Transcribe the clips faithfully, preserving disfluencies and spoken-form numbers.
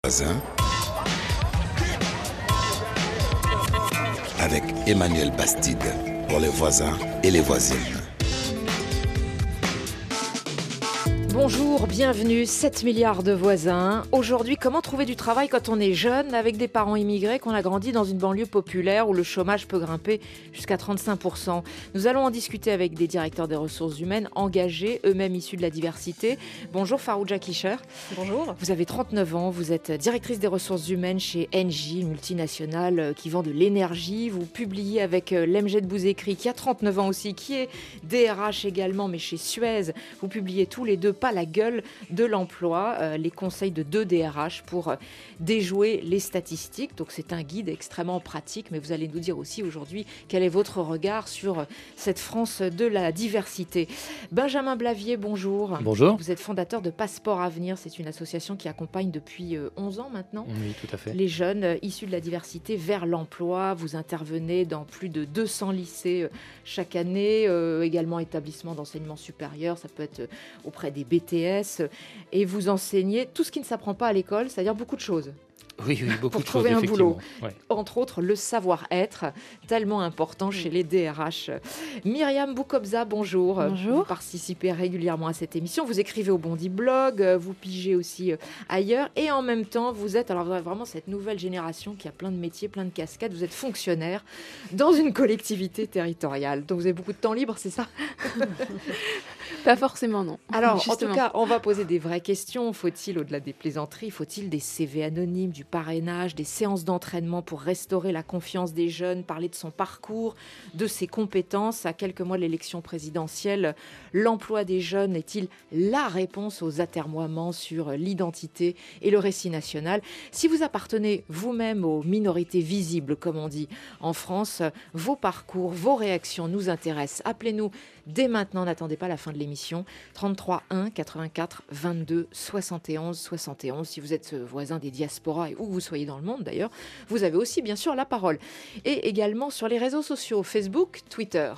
voisins avec Emmanuel Bastide pour les voisins et les voisines. Bonjour, bienvenue, sept milliards de voisins. Aujourd'hui, comment trouver du travail quand on est jeune avec des parents immigrés, qu'on a grandi dans une banlieue populaire où le chômage peut grimper jusqu'à trente-cinq pour cent. Nous allons en discuter avec des directeurs des ressources humaines engagés, eux-mêmes issus de la diversité. Bonjour Farouja Kisher. Bonjour. Vous avez trente-neuf ans, vous êtes directrice des ressources humaines chez Engie, une multinationale qui vend de l'énergie. Vous publiez avec Lemjed Bouzekri, qui a trente-neuf ans aussi, qui est D R H également, mais chez Suez. Vous publiez tous les deux Pas la gueule de l'emploi, euh, les conseils de deux D R H pour euh, déjouer les statistiques. Donc c'est un guide extrêmement pratique, mais vous allez nous dire aussi aujourd'hui quel est votre regard sur euh, cette France de la diversité. Benjamin Blavier, bonjour. Bonjour. Vous êtes fondateur de Passeport Avenir, c'est une association qui accompagne depuis euh, onze ans maintenant Oui, tout à fait. les jeunes euh, issus de la diversité vers l'emploi. Vous intervenez dans plus de deux cents lycées euh, chaque année, euh, également établissements d'enseignement supérieur, ça peut être euh, auprès des B T S, et vous enseignez tout ce qui ne s'apprend pas à l'école, c'est-à-dire beaucoup de choses. Oui, oui, beaucoup Pour de trouver choses, un boulot. Ouais. Entre autres, le savoir-être, tellement important chez les D R H. Myriam Boukobza, bonjour. Bonjour. Vous participez régulièrement à cette émission. Vous écrivez au Bondi Blog, vous pigez aussi ailleurs. Et en même temps, vous êtes, alors vous avez vraiment cette nouvelle génération qui a plein de métiers, plein de casquettes. Vous êtes fonctionnaire dans une collectivité territoriale. Donc vous avez beaucoup de temps libre, c'est ça ? Pas forcément, non. Alors, Justement. en tout cas, on va poser des vraies questions. Faut-il, au-delà des plaisanteries, faut-il des C V anonymes, du parrainage, des séances d'entraînement pour restaurer la confiance des jeunes, parler de son parcours, de ses compétences? À quelques mois de l'élection présidentielle, l'emploi des jeunes est-il la réponse aux atermoiements sur l'identité et le récit national? Si vous appartenez vous-même aux minorités visibles, comme on dit en France, vos parcours, vos réactions nous intéressent. Appelez-nous dès maintenant, n'attendez pas la fin de l'émission. trente-trois un quatre-vingt-quatre vingt-deux soixante et onze soixante et onze. Si vous êtes voisin des diasporas et où vous soyez dans le monde d'ailleurs, vous avez aussi bien sûr la parole. Et également sur les réseaux sociaux, Facebook, Twitter.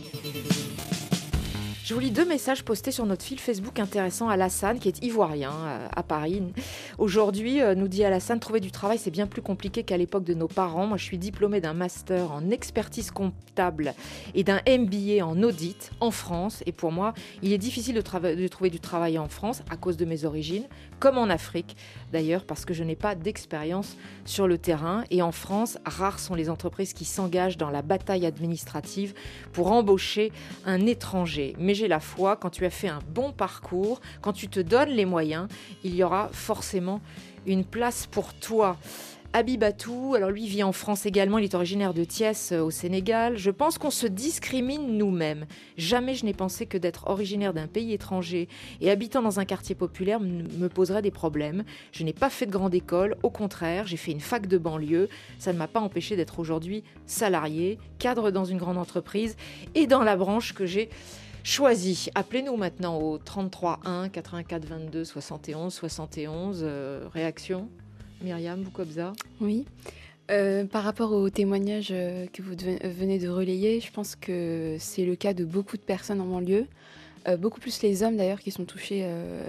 Je vous lis deux messages postés sur notre fil Facebook intéressant. Alassane, qui est ivoirien à Paris. Aujourd'hui, nous dit Alassane, trouver du travail, c'est bien plus compliqué qu'à l'époque de nos parents. Moi, je suis diplômée d'un master en expertise comptable et d'un M B A en audit en France. Et pour moi, il est difficile de, trava- de trouver du travail en France à cause de mes origines, comme en Afrique d'ailleurs, parce que je n'ai pas d'expérience sur le terrain. Et en France, rares sont les entreprises qui s'engagent dans la bataille administrative pour embaucher un étranger. Mais j'ai la foi, quand tu as fait un bon parcours, quand tu te donnes les moyens, il y aura forcément une place pour toi. Abibatou, alors lui vit en France également, il est originaire de Thiès au Sénégal. Je pense qu'on se discrimine nous-mêmes. Jamais je n'ai pensé que d'être originaire d'un pays étranger et habitant dans un quartier populaire me poserait des problèmes. Je n'ai pas fait de grande école, au contraire, j'ai fait une fac de banlieue. Ça ne m'a pas empêché d'être aujourd'hui salarié, cadre dans une grande entreprise et dans la branche que j'ai choisi. Appelez-nous maintenant au trente-trois un quatre-vingt-quatre vingt-deux soixante et onze soixante et onze. Euh, réaction Myriam Boukobza. Oui. Euh, par rapport au témoignage euh, que vous de- venez de relayer, je pense que c'est le cas de beaucoup de personnes en banlieue, euh, beaucoup plus les hommes d'ailleurs qui sont touchés euh,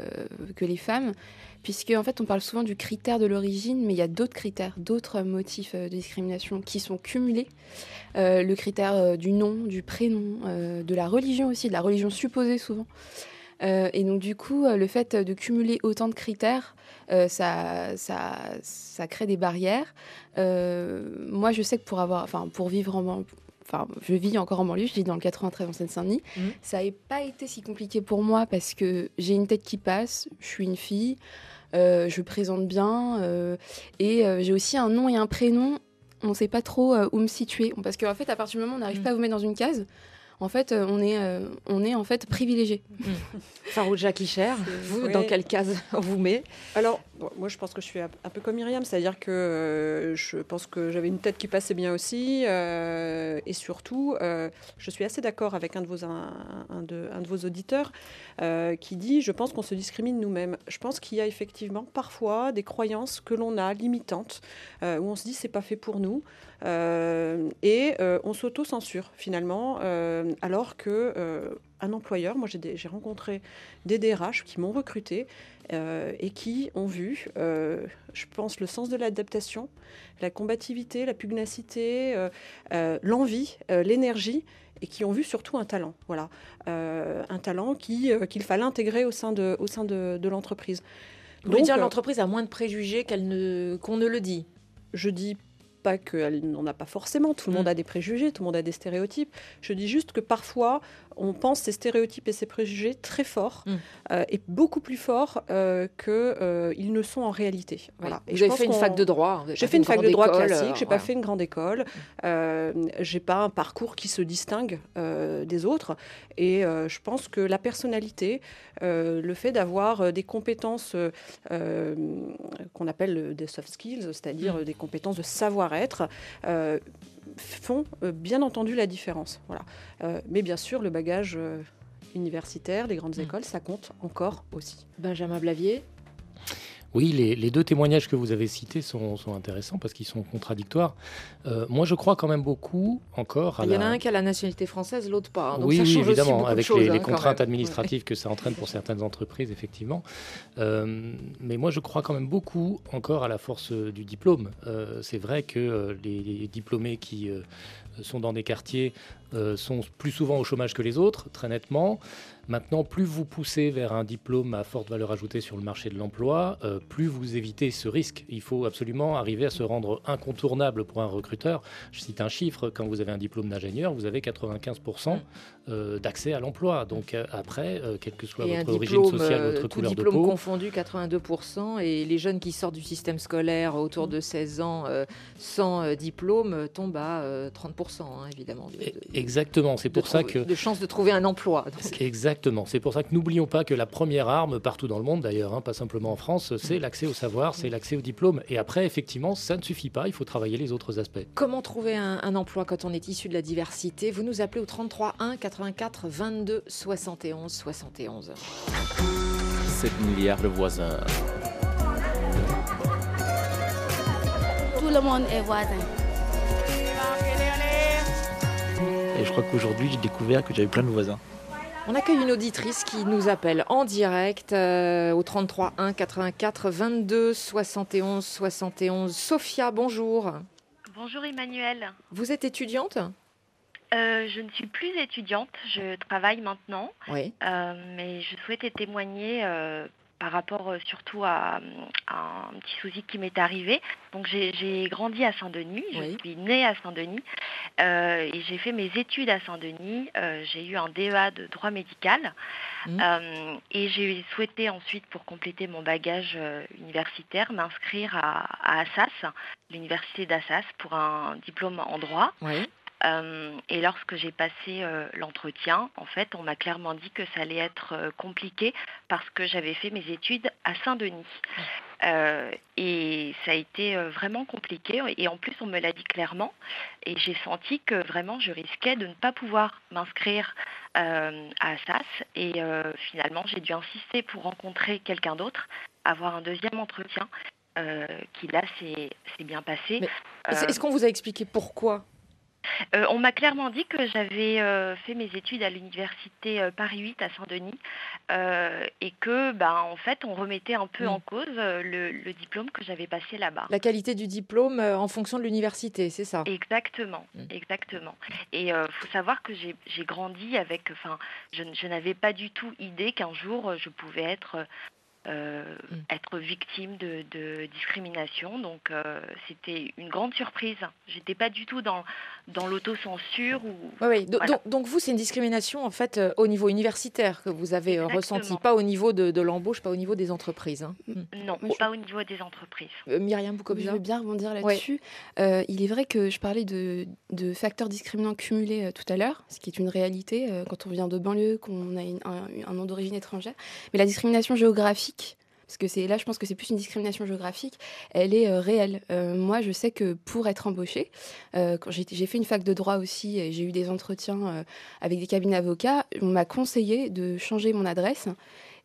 que les femmes, puisque en fait on parle souvent du critère de l'origine, mais il y a d'autres critères, d'autres motifs euh, de discrimination qui sont cumulés. Euh, le critère euh, du nom, du prénom, euh, de la religion aussi, de la religion supposée souvent. Euh, et donc du coup, euh, le fait de cumuler autant de critères, euh, ça, ça, ça crée des barrières. Euh, moi, je sais que pour avoir, enfin, pour vivre en banlieue, enfin, je vis encore en banlieue, je vis dans le quatre-vingt-treize en Seine-Saint-Denis. Mmh. Ça n'a pas été si compliqué pour moi parce que j'ai une tête qui passe, je suis une fille, euh, je présente bien euh, et euh, j'ai aussi un nom et un prénom. On ne sait pas trop euh, où me situer parce qu'en fait, à partir du moment où on n'arrive mmh. pas à vous mettre dans une case, en fait, euh, on est, euh, on est en fait privilégié. Mmh. Farouja Kisher, vous, oui. Dans quelle case on vous met? Alors, bon, moi, je pense que je suis un peu comme Myriam, c'est-à-dire que euh, je pense que j'avais une tête qui passait bien aussi, euh, et surtout, euh, je suis assez d'accord avec un de vos, un, un de, un de vos auditeurs euh, qui dit, je pense qu'on se discrimine nous-mêmes. Je pense qu'il y a effectivement parfois des croyances que l'on a limitantes, euh, où on se dit c'est pas fait pour nous, euh, et euh, on s'auto-censure finalement. Euh, euh, alors que euh, un employeur, moi j'ai, des, j'ai rencontré des D R H qui m'ont recruté euh, et qui ont vu, euh, je pense, le sens de l'adaptation, la combativité, la pugnacité, euh, euh, l'envie, euh, l'énergie, et qui ont vu surtout un talent, voilà, euh, un talent qui, euh, qu'il fallait intégrer au sein de, au sein de, de l'entreprise. Vous voulez Donc, dire euh, l'entreprise a moins de préjugés qu'elle ne, qu'on ne le dit? Je dis pas qu'elle n'en a pas forcément. Tout le monde Mm. a des préjugés, tout le monde a des stéréotypes. Je dis juste que parfois, on pense ces stéréotypes et ces préjugés très forts Mm. euh, et beaucoup plus forts euh, qu'ils euh, ne sont en réalité. Ouais. Voilà. Et Vous je avez pense fait une qu'on- fac de droit. vous avez J'ai pas fait une fac grande de droit école, classique, euh, j'ai voilà. pas fait une grande école, euh, j'ai pas un parcours qui se distingue euh, des autres, et euh, je pense que la personnalité, euh, le fait d'avoir euh, des compétences euh, euh, qu'on appelle des soft skills, c'est-à-dire Mm. euh, des compétences de savoir-être, euh, font euh, bien entendu la différence. Voilà. Euh, mais bien sûr, le bagage euh, universitaire, les grandes Mm. écoles, ça compte encore aussi. Benjamin Blavier. Oui, les, les deux témoignages que vous avez cités sont, sont intéressants parce qu'ils sont contradictoires. Euh, moi, je crois quand même beaucoup encore à Il y en a la... un qui a la nationalité française, l'autre pas. hein, donc oui, ça oui, change aussi évidemment, beaucoup avec de choses, les, hein, les quand contraintes même. administratives que ça entraîne pour certaines entreprises, effectivement. Euh, mais moi, je crois quand même beaucoup encore à la force euh, du diplôme. Euh, c'est vrai que euh, les, les diplômés qui euh, sont dans des quartiers euh, sont plus souvent au chômage que les autres, très nettement. Maintenant, plus vous poussez vers un diplôme à forte valeur ajoutée sur le marché de l'emploi, euh, plus vous évitez ce risque. Il faut absolument arriver à se rendre incontournable pour un recruteur. Je cite un chiffre, quand vous avez un diplôme d'ingénieur, vous avez quatre-vingt-quinze pour cent euh, d'accès à l'emploi. Donc euh, après, euh, quelle que soit Et un votre origine diplôme, sociale, euh, votre tout couleur de diplôme peau... confondu, quatre-vingt-deux pour cent. Et les jeunes qui sortent du système scolaire autour de seize ans euh, sans euh, diplôme euh, tombent à euh, trente pour cent, hein, évidemment. De, de, Exactement, c'est de pour ça trouver- que... De chances de trouver un emploi. donc. Exactement, c'est pour ça que n'oublions pas que la première arme, partout dans le monde d'ailleurs, hein, pas simplement en France, c'est l'accès au savoir, c'est l'accès au diplôme. Et après, effectivement, ça ne suffit pas, il faut travailler les autres aspects. Comment trouver un, un emploi quand on est issu de la diversité? Vous nous appelez au trente-trois un quatre-vingt-quatre vingt-deux soixante et onze soixante et onze. sept milliards de voisins. Tout le monde est voisin. Et je crois qu'aujourd'hui, j'ai découvert que j'avais plein de voisins. On accueille une auditrice qui nous appelle en direct euh, au trente-trois un quatre-vingt-quatre vingt-deux soixante et onze soixante et onze. Sophia, bonjour. Bonjour Emmanuel. Vous êtes étudiante? Euh, je ne suis plus étudiante, je travaille maintenant, Oui. euh, mais je souhaitais témoigner euh, par rapport euh, surtout à, à un petit souci qui m'est arrivé. Donc j'ai, j'ai grandi à Saint-Denis, je Oui. suis née à Saint-Denis euh, et j'ai fait mes études à Saint-Denis. Euh, j'ai eu un D E A de droit médical Mhm. euh, et j'ai souhaité ensuite, pour compléter mon bagage euh, universitaire, m'inscrire à, à Assas, l'université d'Assas, pour un diplôme en droit. Oui. Euh, et lorsque j'ai passé euh, l'entretien, en fait, on m'a clairement dit que ça allait être euh, compliqué parce que j'avais fait mes études à Saint-Denis. Euh, et ça a été euh, vraiment compliqué. Et en plus, on me l'a dit clairement. Et j'ai senti que vraiment, je risquais de ne pas pouvoir m'inscrire euh, à Assas. Et euh, finalement, j'ai dû insister pour rencontrer quelqu'un d'autre, avoir un deuxième entretien euh, qui, là, s'est, s'est bien passé. Mais Euh, Est-ce est-ce qu'on vous a expliqué pourquoi? Euh, on m'a clairement dit que j'avais euh, fait mes études à l'université euh, Paris huit à Saint-Denis euh, et que, ben, en fait, on remettait un peu Mm. en cause euh, le, le diplôme que j'avais passé là-bas. La qualité du diplôme euh, en fonction de l'université, c'est ça? Exactement, Mm. exactement. Et il faut savoir que j'ai, j'ai grandi avec, enfin, je, n- je n'avais pas du tout idée qu'un jour euh, je pouvais être euh, Mm. être victime de, de discrimination. Donc euh, c'était une grande surprise. J'étais pas du tout dans dans l'autocensure ou Oui, oui. Do- Voilà. donc, donc vous, c'est une discrimination en fait euh, au niveau universitaire que vous avez euh, Exactement. ressenti, pas au niveau de, de l'embauche, pas au niveau des entreprises. hein. Mm. non, Moi, je- pas au niveau des entreprises. Euh, Myriam Je Boukobza. veux bien rebondir là-dessus. Euh, il est vrai que je parlais de, de facteurs discriminants cumulés euh, tout à l'heure, ce qui est une réalité euh, quand on vient de banlieue, qu'on a une- un, un nom d'origine étrangère. Mais la discrimination géographique, parce que c'est là, je pense que c'est plus une discrimination géographique, elle est euh, réelle. Euh, moi, je sais que pour être embauchée, euh, quand j'ai, j'ai fait une fac de droit aussi, et j'ai eu des entretiens euh, avec des cabinets d'avocats, on m'a conseillé de changer mon adresse.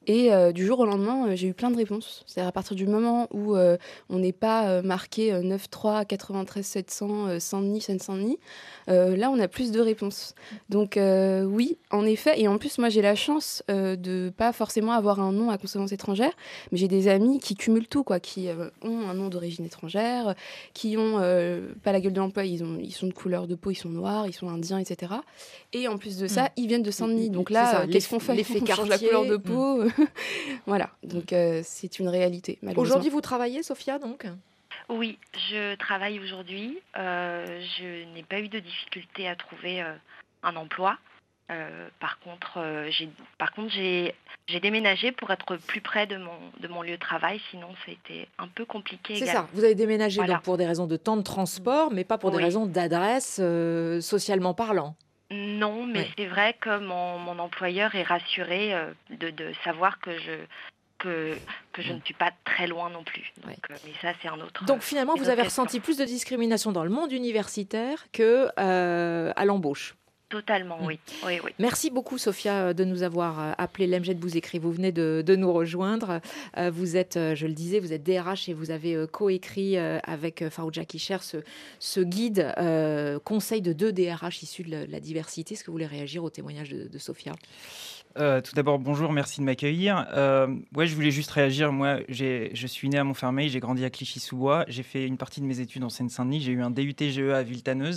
Et euh, du jour au lendemain, euh, j'ai eu plein de réponses. C'est-à-dire à partir du moment où euh, on n'est pas euh, marqué euh, neuf trois quatre-vingt-treize sept cents euh, Saint-Denis, Seine-Saint-Denis, euh, là on a plus de réponses. Donc euh, oui, en effet. Et en plus, moi j'ai la chance euh, de pas forcément avoir un nom à consonance étrangère, mais j'ai des amis qui cumulent tout, quoi, qui euh, ont un nom d'origine étrangère, qui ont euh, pas la gueule de l'emploi, ils, ont, ils sont de couleur de peau, ils sont noirs, ils sont indiens, et cetera. Et en plus de ça, mmh. ils viennent de Saint-Denis. Donc là, ça, euh, qu'est-ce qu'on fait? L'effet On change quartier. la couleur de peau. Mmh. Voilà, donc euh, c'est une réalité, malheureusement. Aujourd'hui, vous travaillez, Sophia, donc? Oui, je travaille aujourd'hui. Euh, je n'ai pas eu de difficulté à trouver euh, un emploi. Euh, par contre, euh, j'ai, par contre j'ai, j'ai déménagé pour être plus près de mon, de mon lieu de travail. Sinon, c'était un peu compliqué. C'est également. ça, vous avez déménagé Voilà. donc pour des raisons de temps de transport, mais pas pour Oui. des raisons d'adresse, euh, socialement parlant. Non, mais Oui. c'est vrai que mon, mon employeur est rassuré euh, de, de savoir que je, que, que je ne suis pas très loin non plus. Donc, Ouais. euh, mais ça, c'est un autre. Donc finalement, vous avez ressenti plus de discrimination dans le monde universitaire que euh, à l'embauche. Totalement, oui. oui, oui. Merci beaucoup, Sophia, de nous avoir appelé. Lemjed Bouzekri, vous venez de, de nous rejoindre. Euh, vous êtes, je le disais, vous êtes D R H et vous avez coécrit euh, avec Farouja Kisher ce, ce guide euh, conseil de deux D R H issus de la, de la diversité. Est-ce que vous voulez réagir au témoignage de, de Sophia ? Euh, tout d'abord, bonjour, merci de m'accueillir. Euh, ouais, je voulais juste réagir. Moi, j'ai, je suis né à Montfermeil, j'ai grandi à Clichy-sous-Bois. J'ai fait une partie de mes études en Seine-Saint-Denis. J'ai eu un D U T G E à Villetaneuse.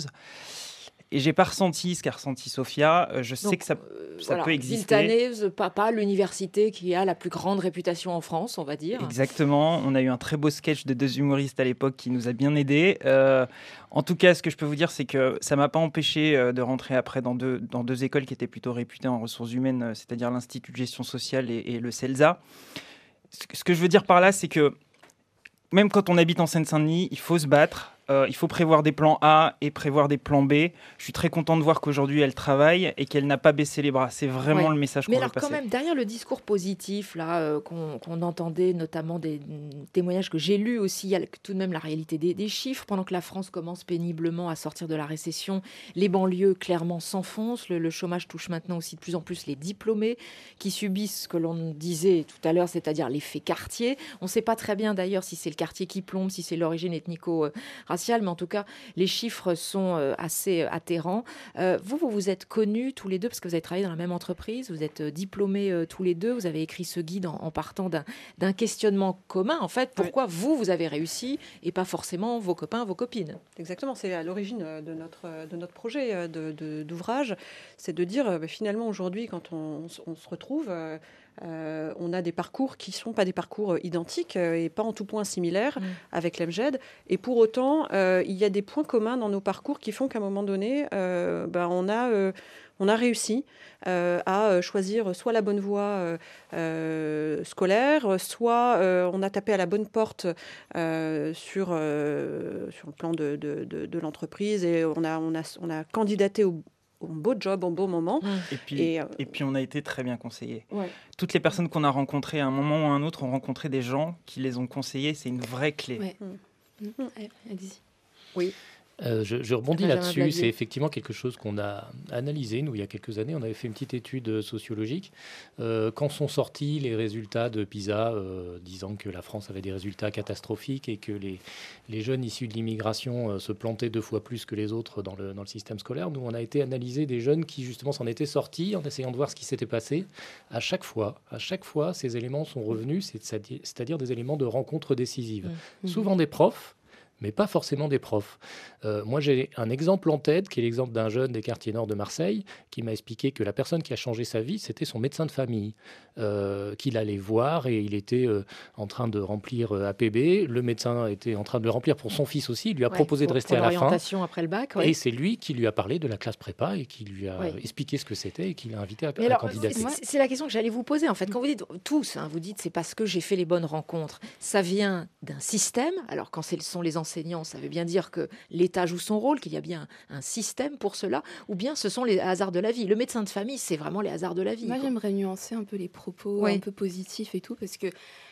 Et j'ai pas ressenti ce qu'a ressenti Sophia. Euh, je sais Donc, que ça, euh, ça voilà, peut exister. Villetaneuse, papa, l'université qui a la plus grande réputation en France, on va dire. Exactement. On a eu un très beau sketch de deux humoristes à l'époque qui nous a bien aidés. Euh, en tout cas, ce que je peux vous dire, c'est que ça m'a pas empêché euh, de rentrer après dans deux, dans deux écoles qui étaient plutôt réputées en ressources humaines, euh, c'est-à-dire l'Institut de gestion sociale et, et le CELSA. Ce, ce que je veux dire par là, c'est que même quand on habite en Seine-Saint-Denis, il faut se battre. Euh, il faut prévoir des plans A et prévoir des plans B. Je suis très content de voir qu'aujourd'hui, elle travaille et qu'elle n'a pas baissé les bras. C'est vraiment ouais. le message qu'on Mais veut alors passer. quand même, derrière le discours positif là, euh, qu'on, qu'on entendait, notamment des témoignages que j'ai lus aussi, il y a tout de même la réalité des, des chiffres. Pendant que la France commence péniblement à sortir de la récession, les banlieues clairement s'enfoncent. Le, le chômage touche maintenant aussi de plus en plus les diplômés qui subissent ce que l'on disait tout à l'heure, c'est-à-dire l'effet quartier. On ne sait pas très bien d'ailleurs si c'est le quartier qui plombe, si c'est l'origine ethnico-raciale, mais en tout cas, les chiffres sont assez atterrants. Euh, vous, vous vous êtes connus tous les deux parce que vous avez travaillé dans la même entreprise, vous êtes diplômés euh, tous les deux, vous avez écrit ce guide en, en partant d'un, d'un questionnement commun. En fait, pourquoi oui. vous, vous avez réussi et pas forcément vos copains, vos copines ? Exactement, c'est à l'origine de notre, de notre projet de, de, d'ouvrage, c'est de dire bah, finalement aujourd'hui, quand on, on se retrouve... Euh, Euh, on a des parcours qui ne sont pas des parcours identiques euh, et pas en tout point similaires mmh. avec Lemjed. Et pour autant, euh, il y a des points communs dans nos parcours qui font qu'à un moment donné, euh, ben, on, a, euh, on a réussi euh, à choisir soit la bonne voie euh, euh, scolaire, soit euh, on a tapé à la bonne porte euh, sur, euh, sur le plan de, de, de, de l'entreprise et on a, on a, on a candidaté au un beau job, un beau moment. Et puis, et, euh... et puis on a été très bien conseillés. Ouais. Toutes les personnes qu'on a rencontrées, à un moment ou à un autre, ont rencontré des gens qui les ont conseillés. C'est une vraie clé. Ouais. Mmh. Mmh. Allez-y. Oui. Euh, je, je rebondis Benjamin là-dessus, Blavier. C'est effectivement quelque chose qu'on a analysé, nous, il y a quelques années. On avait fait une petite étude sociologique. Euh, quand sont sortis les résultats de PISA, euh, disant que la France avait des résultats catastrophiques et que les, les jeunes issus de l'immigration euh, se plantaient deux fois plus que les autres dans le, dans le système scolaire, nous, on a été analyser des jeunes qui, justement, s'en étaient sortis en essayant de voir ce qui s'était passé. À chaque fois, à chaque fois, ces éléments sont revenus, c'est-à-dire, c'est-à-dire des éléments de rencontres décisives. Mmh. Souvent des profs, mais pas forcément des profs. Euh, moi, j'ai un exemple en tête, qui est l'exemple d'un jeune des quartiers nord de Marseille, qui m'a expliqué que la personne qui a changé sa vie, c'était son médecin de famille, euh, qu'il allait voir et il était euh, en train de remplir euh, A P B. Le médecin était en train de le remplir pour son fils aussi. Il lui a ouais, proposé pour, de rester pour à la fin. Après le bac, ouais. Et c'est lui qui lui a parlé de la classe prépa et qui lui a ouais. expliqué ce que c'était et qui l'a invité à, Mais à alors, candidater. C'est, c'est la question que j'allais vous poser, en fait. Quand vous dites tous, hein, vous dites c'est parce que j'ai fait les bonnes rencontres. Ça vient d'un système. Alors, quand ce sont les enseignants, ça veut bien dire que l'État joue son rôle, qu'il y a bien un système pour cela, ou bien ce sont les hasards de la vie. Le médecin de famille, c'est vraiment les hasards de la vie. Moi, quoi. J'aimerais nuancer un peu les propos, oui. un peu positifs et tout, parce que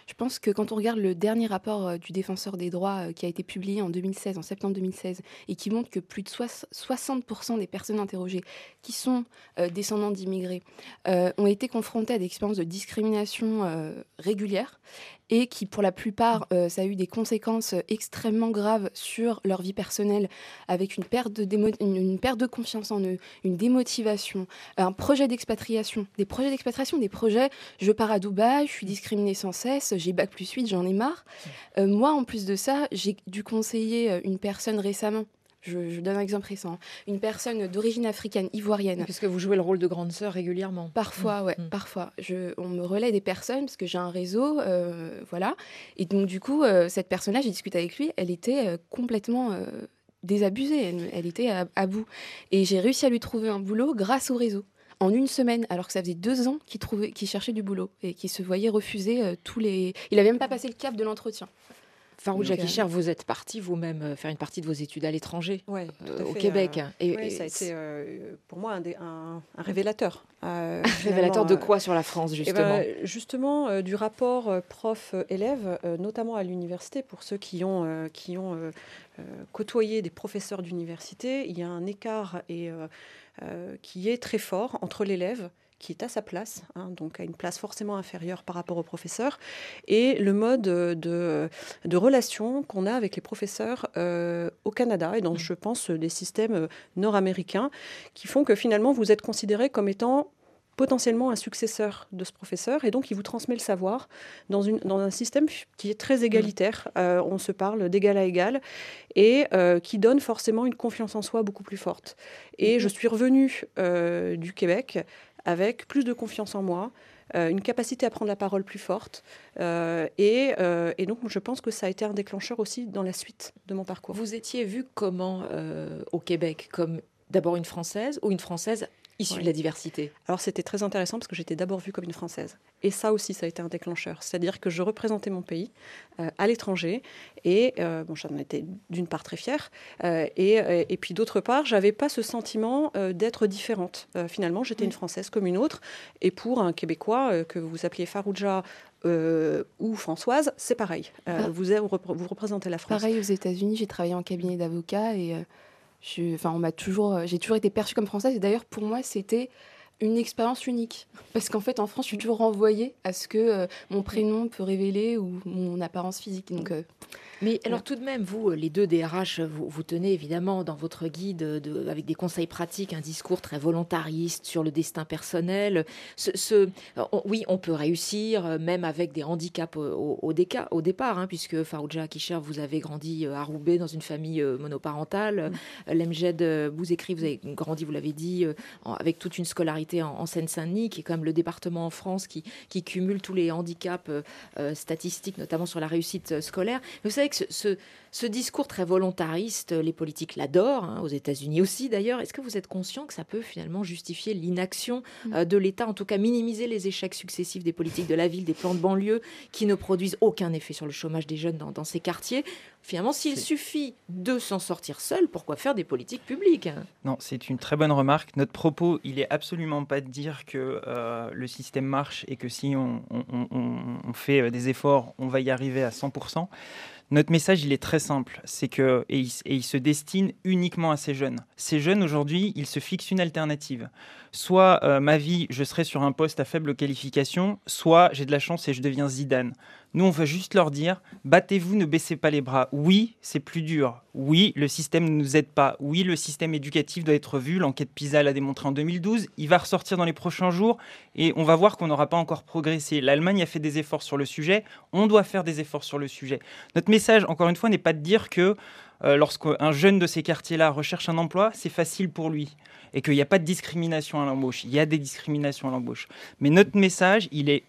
Je pense que quand on regarde le dernier rapport euh, du Défenseur des droits euh, qui a été publié en deux mille seize, en septembre deux mille seize, et qui montre que plus de soixante pour cent des personnes interrogées qui sont euh, descendants d'immigrés euh, ont été confrontées à des expériences de discrimination euh, régulières et qui, pour la plupart, euh, ça a eu des conséquences extrêmement graves sur leur vie personnelle, avec une perte de, démo- une, une perte de confiance en eux, une démotivation, un projet d'expatriation, des projets d'expatriation, des projets, je pars à Dubaï, je suis discriminée sans cesse, j'ai bac plus huit, j'en ai marre. Euh, moi, en plus de ça, j'ai dû conseiller une personne récemment. Je, je donne un exemple récent. Une personne d'origine africaine, ivoirienne. Parce que vous jouez le rôle de grande sœur régulièrement. Parfois, ouais, mmh. parfois. Je, on me relaie des personnes parce que j'ai un réseau, euh, voilà. Et donc, du coup, euh, cette personne-là, j'ai discuté avec lui, elle était euh, complètement euh, désabusée. Elle, elle était à, à bout. Et j'ai réussi à lui trouver un boulot grâce au réseau. En une semaine, alors que ça faisait deux ans qu'il, trouvait, qu'il cherchait du boulot et qu'il se voyait refuser euh, tous les... Il n'avait même pas passé le cap de l'entretien. Farouja Kisher, vous êtes partie vous-même faire une partie de vos études à l'étranger, ouais, euh, au Québec. Euh, et, ouais, et ça a été euh, pour moi un, des, un, un révélateur. Euh, révélateur de quoi sur la France, justement ben, Justement, euh, du rapport euh, prof-élève, euh, notamment à l'université, pour ceux qui ont, euh, qui ont euh, euh, côtoyé des professeurs d'université, il y a un écart et, euh, euh, qui est très fort entre l'élève qui est à sa place, hein, donc à une place forcément inférieure par rapport au professeur, et le mode de, de relation qu'on a avec les professeurs euh, au Canada, et dans, je pense, des systèmes nord-américains, qui font que finalement, vous êtes considéré comme étant potentiellement un successeur de ce professeur, et donc il vous transmet le savoir dans, une, dans un système qui est très égalitaire. Euh, on se parle d'égal à égal, et euh, qui donne forcément une confiance en soi beaucoup plus forte. Et je suis revenue euh, du Québec avec plus de confiance en moi, euh, une capacité à prendre la parole plus forte. Euh, et, euh, et donc, je pense que ça a été un déclencheur aussi dans la suite de mon parcours. Vous étiez vue comment euh, au Québec? Comme d'abord une Française ou une Française issue oui. de la diversité? Alors, c'était très intéressant parce que j'étais d'abord vue comme une Française. Et ça aussi, ça a été un déclencheur. C'est-à-dire que je représentais mon pays euh, à l'étranger. Et euh, bon, j'en étais d'une part très fière. Euh, et, et puis d'autre part, je n'avais pas ce sentiment euh, d'être différente. Euh, finalement, j'étais mmh. une Française comme une autre. Et pour un Québécois euh, que vous appeliez Farouja euh, ou Françoise, c'est pareil. Euh, ah. vous, vous représentez la France. Pareil aux États-Unis, j'ai travaillé en cabinet d'avocat et... Euh... Je, enfin, on m'a toujours, j'ai toujours été perçue comme française. Et d'ailleurs, pour moi, c'était une expérience unique. Parce qu'en fait, en France, je suis toujours renvoyée à ce que euh, mon prénom peut révéler ou mon apparence physique. Donc, euh, Mais alors tout de même, vous, les deux D R H, vous, vous tenez évidemment dans votre guide, de, avec des conseils pratiques, un discours très volontariste sur le destin personnel. Ce, ce, on, oui, on peut réussir, même avec des handicaps au, au, déca, au départ, hein, puisque Farouja Kisher, vous avez grandi à Roubaix dans une famille monoparentale. Mmh. Lemjed Bouzekri, vous avez grandi, vous l'avez dit, avec toute une scolarité en, en Seine-Saint-Denis, qui est quand même le département en France qui, qui cumule tous les handicaps euh, statistiques, notamment sur la réussite scolaire. Mais vous savez que ce, ce, ce discours très volontariste, les politiques l'adorent, hein, aux États-Unis aussi d'ailleurs. Est-ce que vous êtes conscient que ça peut finalement justifier l'inaction euh, de l'État, en tout cas minimiser les échecs successifs des politiques de la ville, des plans de banlieue qui ne produisent aucun effet sur le chômage des jeunes dans, dans ces quartiers? Finalement, s'il c'est... suffit de s'en sortir seul, pourquoi faire des politiques publiques, hein? Non, c'est une très bonne remarque. Notre propos, il est absolument pas de dire que euh, le système marche et que si on, on, on, on fait des efforts, on va y arriver à cent pour cent. Notre message, il est très simple, c'est que, et il, et il se destine uniquement à ces jeunes. Ces jeunes, aujourd'hui, ils se fixent une alternative. Soit euh, ma vie, je serai sur un poste à faible qualification, soit j'ai de la chance et je deviens Zidane. Nous, on va juste leur dire, battez-vous, ne baissez pas les bras. Oui, c'est plus dur. Oui, le système ne nous aide pas. Oui, le système éducatif doit être vu. L'enquête PISA l'a démontré en deux mille douze. Il va ressortir dans les prochains jours et on va voir qu'on n'aura pas encore progressé. L'Allemagne a fait des efforts sur le sujet. On doit faire des efforts sur le sujet. Notre message, encore une fois, n'est pas de dire que euh, lorsqu'un jeune de ces quartiers-là recherche un emploi, c'est facile pour lui et qu'il n'y a pas de discrimination à l'embauche. Il y a des discriminations à l'embauche. Mais notre message, il est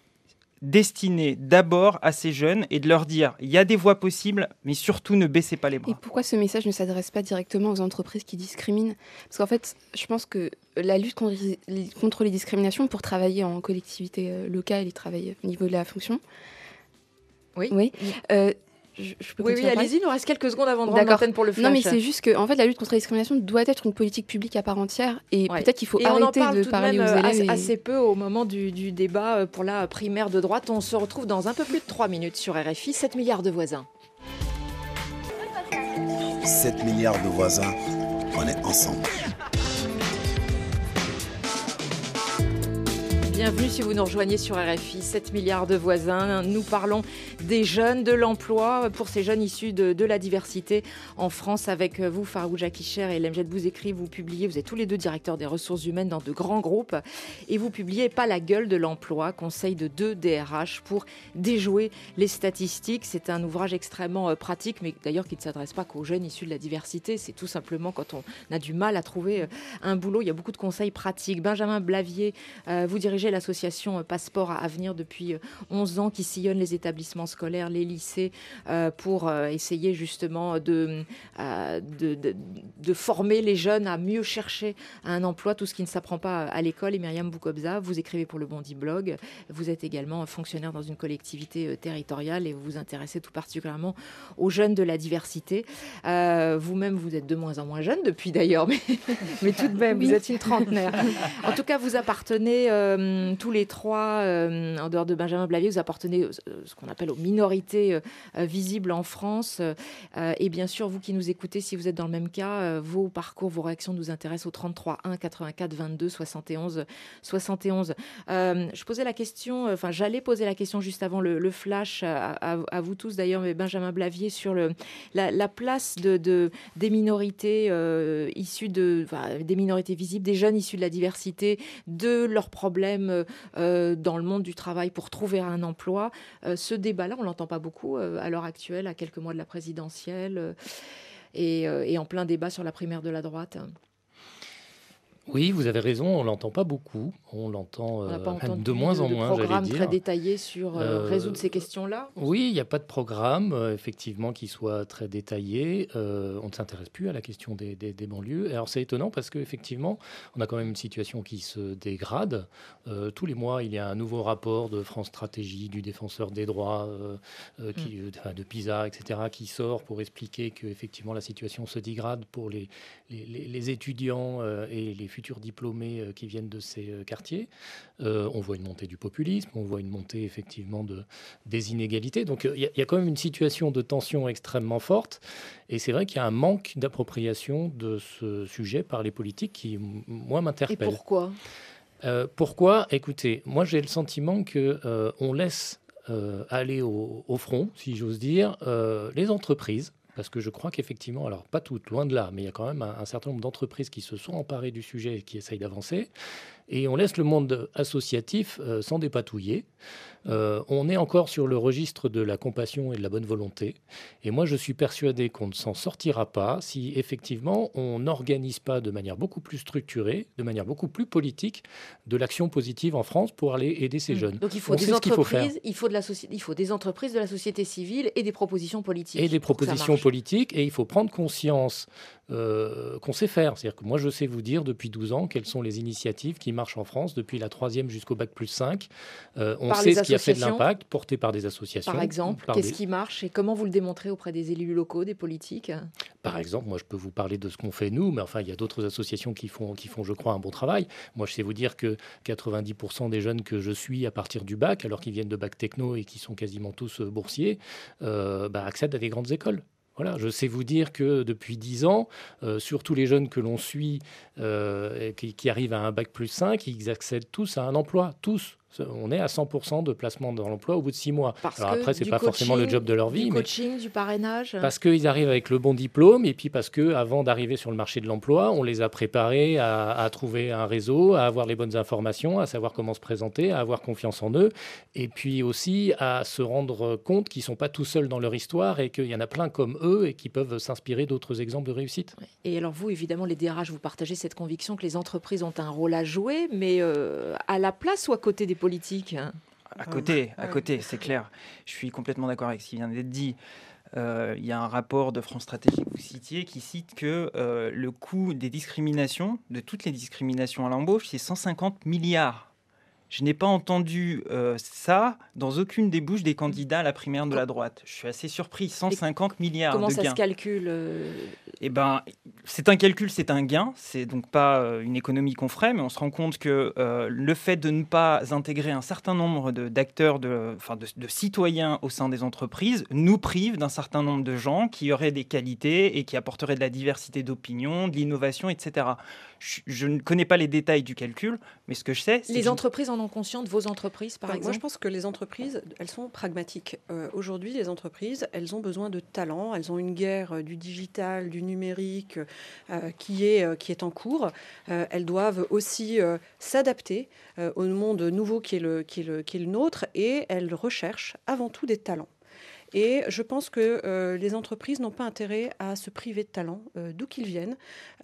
destiné d'abord à ces jeunes et de leur dire il y a des voies possibles, mais surtout ne baissez pas les bras. Et pourquoi ce message ne s'adresse pas directement aux entreprises qui discriminent? Parce qu'en fait, je pense que la lutte contre les discriminations, pour travailler en collectivité locale et travailler au niveau de la fonction, oui, oui, euh, je, je peux Oui, continuer oui, à parler allez-y, il nous reste quelques secondes avant de rendre D'accord. l'antenne pour le flash. Non, mais c'est juste que en fait, la lutte contre la discrimination doit être une politique publique à part entière. Et Ouais. peut-être qu'il faut Et on en arrêter parle de tout parler de même aux élèves. assez, et- assez peu au moment du, du débat pour la primaire de droite. On se retrouve dans un peu plus de trois minutes sur R F I. sept milliards de voisins. sept milliards de voisins, on est ensemble. Bienvenue si vous nous rejoignez sur R F I, sept milliards de voisins. Nous parlons des jeunes, de l'emploi, pour ces jeunes issus de, de la diversité en France. Avec vous, Farouja Kisher et Lemjed Bouzekri, vous publiez, vous êtes tous les deux directeurs des ressources humaines dans de grands groupes, et vous publiez Pas la gueule de l'emploi, conseil de deux D R H pour déjouer les statistiques. C'est un ouvrage extrêmement pratique, mais d'ailleurs qui ne s'adresse pas qu'aux jeunes issus de la diversité. C'est tout simplement quand on a du mal à trouver un boulot. Il y a beaucoup de conseils pratiques. Benjamin Blavier, euh, vous dirigez l'association Passeport à Avenir depuis onze ans, qui sillonne les établissements scolaires, les lycées, euh, pour euh, essayer justement de, euh, de, de, de former les jeunes à mieux chercher un emploi, tout ce qui ne s'apprend pas à l'école. Et Myriam Boukobza, vous écrivez pour le Bondi Blog, vous êtes également fonctionnaire dans une collectivité euh, territoriale et vous vous intéressez tout particulièrement aux jeunes de la diversité. Euh, vous-même, vous êtes de moins en moins jeune depuis d'ailleurs, mais, mais tout de même, oui. Vous êtes une trentenaire. En tout cas, vous appartenez euh, tous les trois, euh, en dehors de Benjamin Blavier, vous appartenez euh, ce qu'on appelle aux minorités euh, visibles en France. Euh, et bien sûr, vous qui nous écoutez, si vous êtes dans le même cas, euh, vos parcours, vos réactions nous intéressent au trente-trois un quatre-vingt-quatre vingt-deux soixante et onze soixante et onze. Euh, je posais la question, enfin, j'allais poser la question juste avant le, le flash à, à, à vous tous d'ailleurs, mais Benjamin Blavier, sur le, la, la place de, de, des minorités euh, issues de, enfin, des minorités visibles, des jeunes issus de la diversité, de leurs problèmes Euh, dans le monde du travail pour trouver un emploi. Euh, ce débat-là, on ne l'entend pas beaucoup euh, à l'heure actuelle, à quelques mois de la présidentielle, euh, et, euh, et en plein débat sur la primaire de la droite. Oui, vous avez raison, on ne l'entend pas beaucoup. On l'entend euh, de moins en moins, j'allais dire. Programme très détaillé sur euh, euh, résoudre ces questions-là. Oui, il n'y a pas de programme, euh, effectivement, qui soit très détaillé. Euh, on ne s'intéresse plus à la question des, des, des banlieues. Alors, c'est étonnant parce qu'effectivement, on a quand même une situation qui se dégrade. Euh, tous les mois, il y a un nouveau rapport de France Stratégie, du Défenseur des droits, euh, euh, qui, mm. euh, de PISA, et cetera, qui sort pour expliquer qu'effectivement, la situation se dégrade pour les, les, les, les étudiants euh, et les futurs diplômés euh, qui viennent de ces euh, quartiers. Euh, on voit une montée du populisme, on voit une montée effectivement de, des inégalités. Donc il y, y a quand même une situation de tension extrêmement forte. Et c'est vrai qu'il y a un manque d'appropriation de ce sujet par les politiques qui, moi, m'interpelle. Et pourquoi euh, Pourquoi Écoutez, moi j'ai le sentiment qu'on euh, laisse euh, aller au, au front, si j'ose dire, euh, les entreprises. Parce que je crois qu'effectivement, alors pas toutes, loin de là, mais il y a quand même un, un certain nombre d'entreprises qui se sont emparées du sujet et qui essayent d'avancer. Et on laisse le monde associatif euh, s'en dépatouiller. Euh, on est encore sur le registre de la compassion et de la bonne volonté. Et moi, je suis persuadé qu'on ne s'en sortira pas si, effectivement, on n'organise pas de manière beaucoup plus structurée, de manière beaucoup plus politique, de l'action positive en France pour aller aider ces jeunes. Donc il faut on des sait entreprises, ce qu'il faut faire. il faut de la soci... il faut des entreprises de la société civile et des propositions politiques. Et des propositions politiques. Et il faut prendre conscience euh, qu'on sait faire. C'est-à-dire que moi, je sais vous dire depuis douze ans quelles sont les initiatives qui marchent en France, depuis la troisième jusqu'au bac plus cinq. Euh, on par sait ce qui a fait de l'impact, porté par des associations. Par exemple, par qu'est-ce des... qui marche et comment vous le démontrez auprès des élus locaux, des politiques ? Par exemple, moi, je peux vous parler de ce qu'on fait nous, mais enfin, il y a d'autres associations qui font, qui font, je crois, un bon travail. Moi, je sais vous dire que quatre-vingt-dix pour cent des jeunes que je suis à partir du bac, alors qu'ils viennent de bac techno et qui sont quasiment tous boursiers, euh, bah, accèdent à des grandes écoles. Voilà, je sais vous dire que depuis dix ans, euh, surtout les jeunes que l'on suit, euh, qui, qui arrivent à un bac plus cinq, ils accèdent tous à un emploi, tous. On est à cent pour cent de placement dans l'emploi au bout de six mois. Parce Alors après, ce n'est pas coaching, forcément le job de leur vie. Du mais coaching, du parrainage. Parce qu'ils arrivent avec le bon diplôme et puis parce qu'avant d'arriver sur le marché de l'emploi, on les a préparés à, à trouver un réseau, à avoir les bonnes informations, à savoir comment se présenter, à avoir confiance en eux et puis aussi à se rendre compte qu'ils ne sont pas tout seuls dans leur histoire et qu'il y en a plein comme eux et qui peuvent s'inspirer d'autres exemples de réussite. Et alors vous, évidemment, les D R H, vous partagez cette conviction que les entreprises ont un rôle à jouer, mais euh, à la place ou à côté des politiques ? À côté, à côté, c'est clair. Je suis complètement d'accord avec ce qui vient d'être dit. Euh, il y a un rapport de France Stratégie que vous citiez qui cite que euh, le coût des discriminations, de toutes les discriminations à l'embauche, c'est cent cinquante milliards. Je n'ai pas entendu euh, ça dans aucune des bouches des candidats à la primaire de la droite. Je suis assez surpris, cent cinquante milliards Comment de ça gains. se calcule euh... Eh ben, c'est un calcul, c'est un gain. C'est donc pas euh, une économie qu'on ferait, mais on se rend compte que euh, le fait de ne pas intégrer un certain nombre de, d'acteurs, de, enfin de, de citoyens au sein des entreprises, nous prive d'un certain nombre de gens qui auraient des qualités et qui apporteraient de la diversité d'opinion, de l'innovation, et cetera. Je, je ne connais pas les détails du calcul, mais ce que je sais, c'est les que entreprises en ont conscience, de vos entreprises par Enfin, exemple. Moi, je pense que les entreprises, elles sont pragmatiques. Euh, aujourd'hui, les entreprises, elles ont besoin de talent. Elles ont une guerre euh, du digital, du numérique euh, qui, est, euh, qui est en cours. Euh, elles doivent aussi euh, s'adapter euh, au monde nouveau qui est, le, qui, est le, qui est le nôtre et elles recherchent avant tout des talents. Et je pense que euh, les entreprises n'ont pas intérêt à se priver de talents, euh, d'où qu'ils viennent,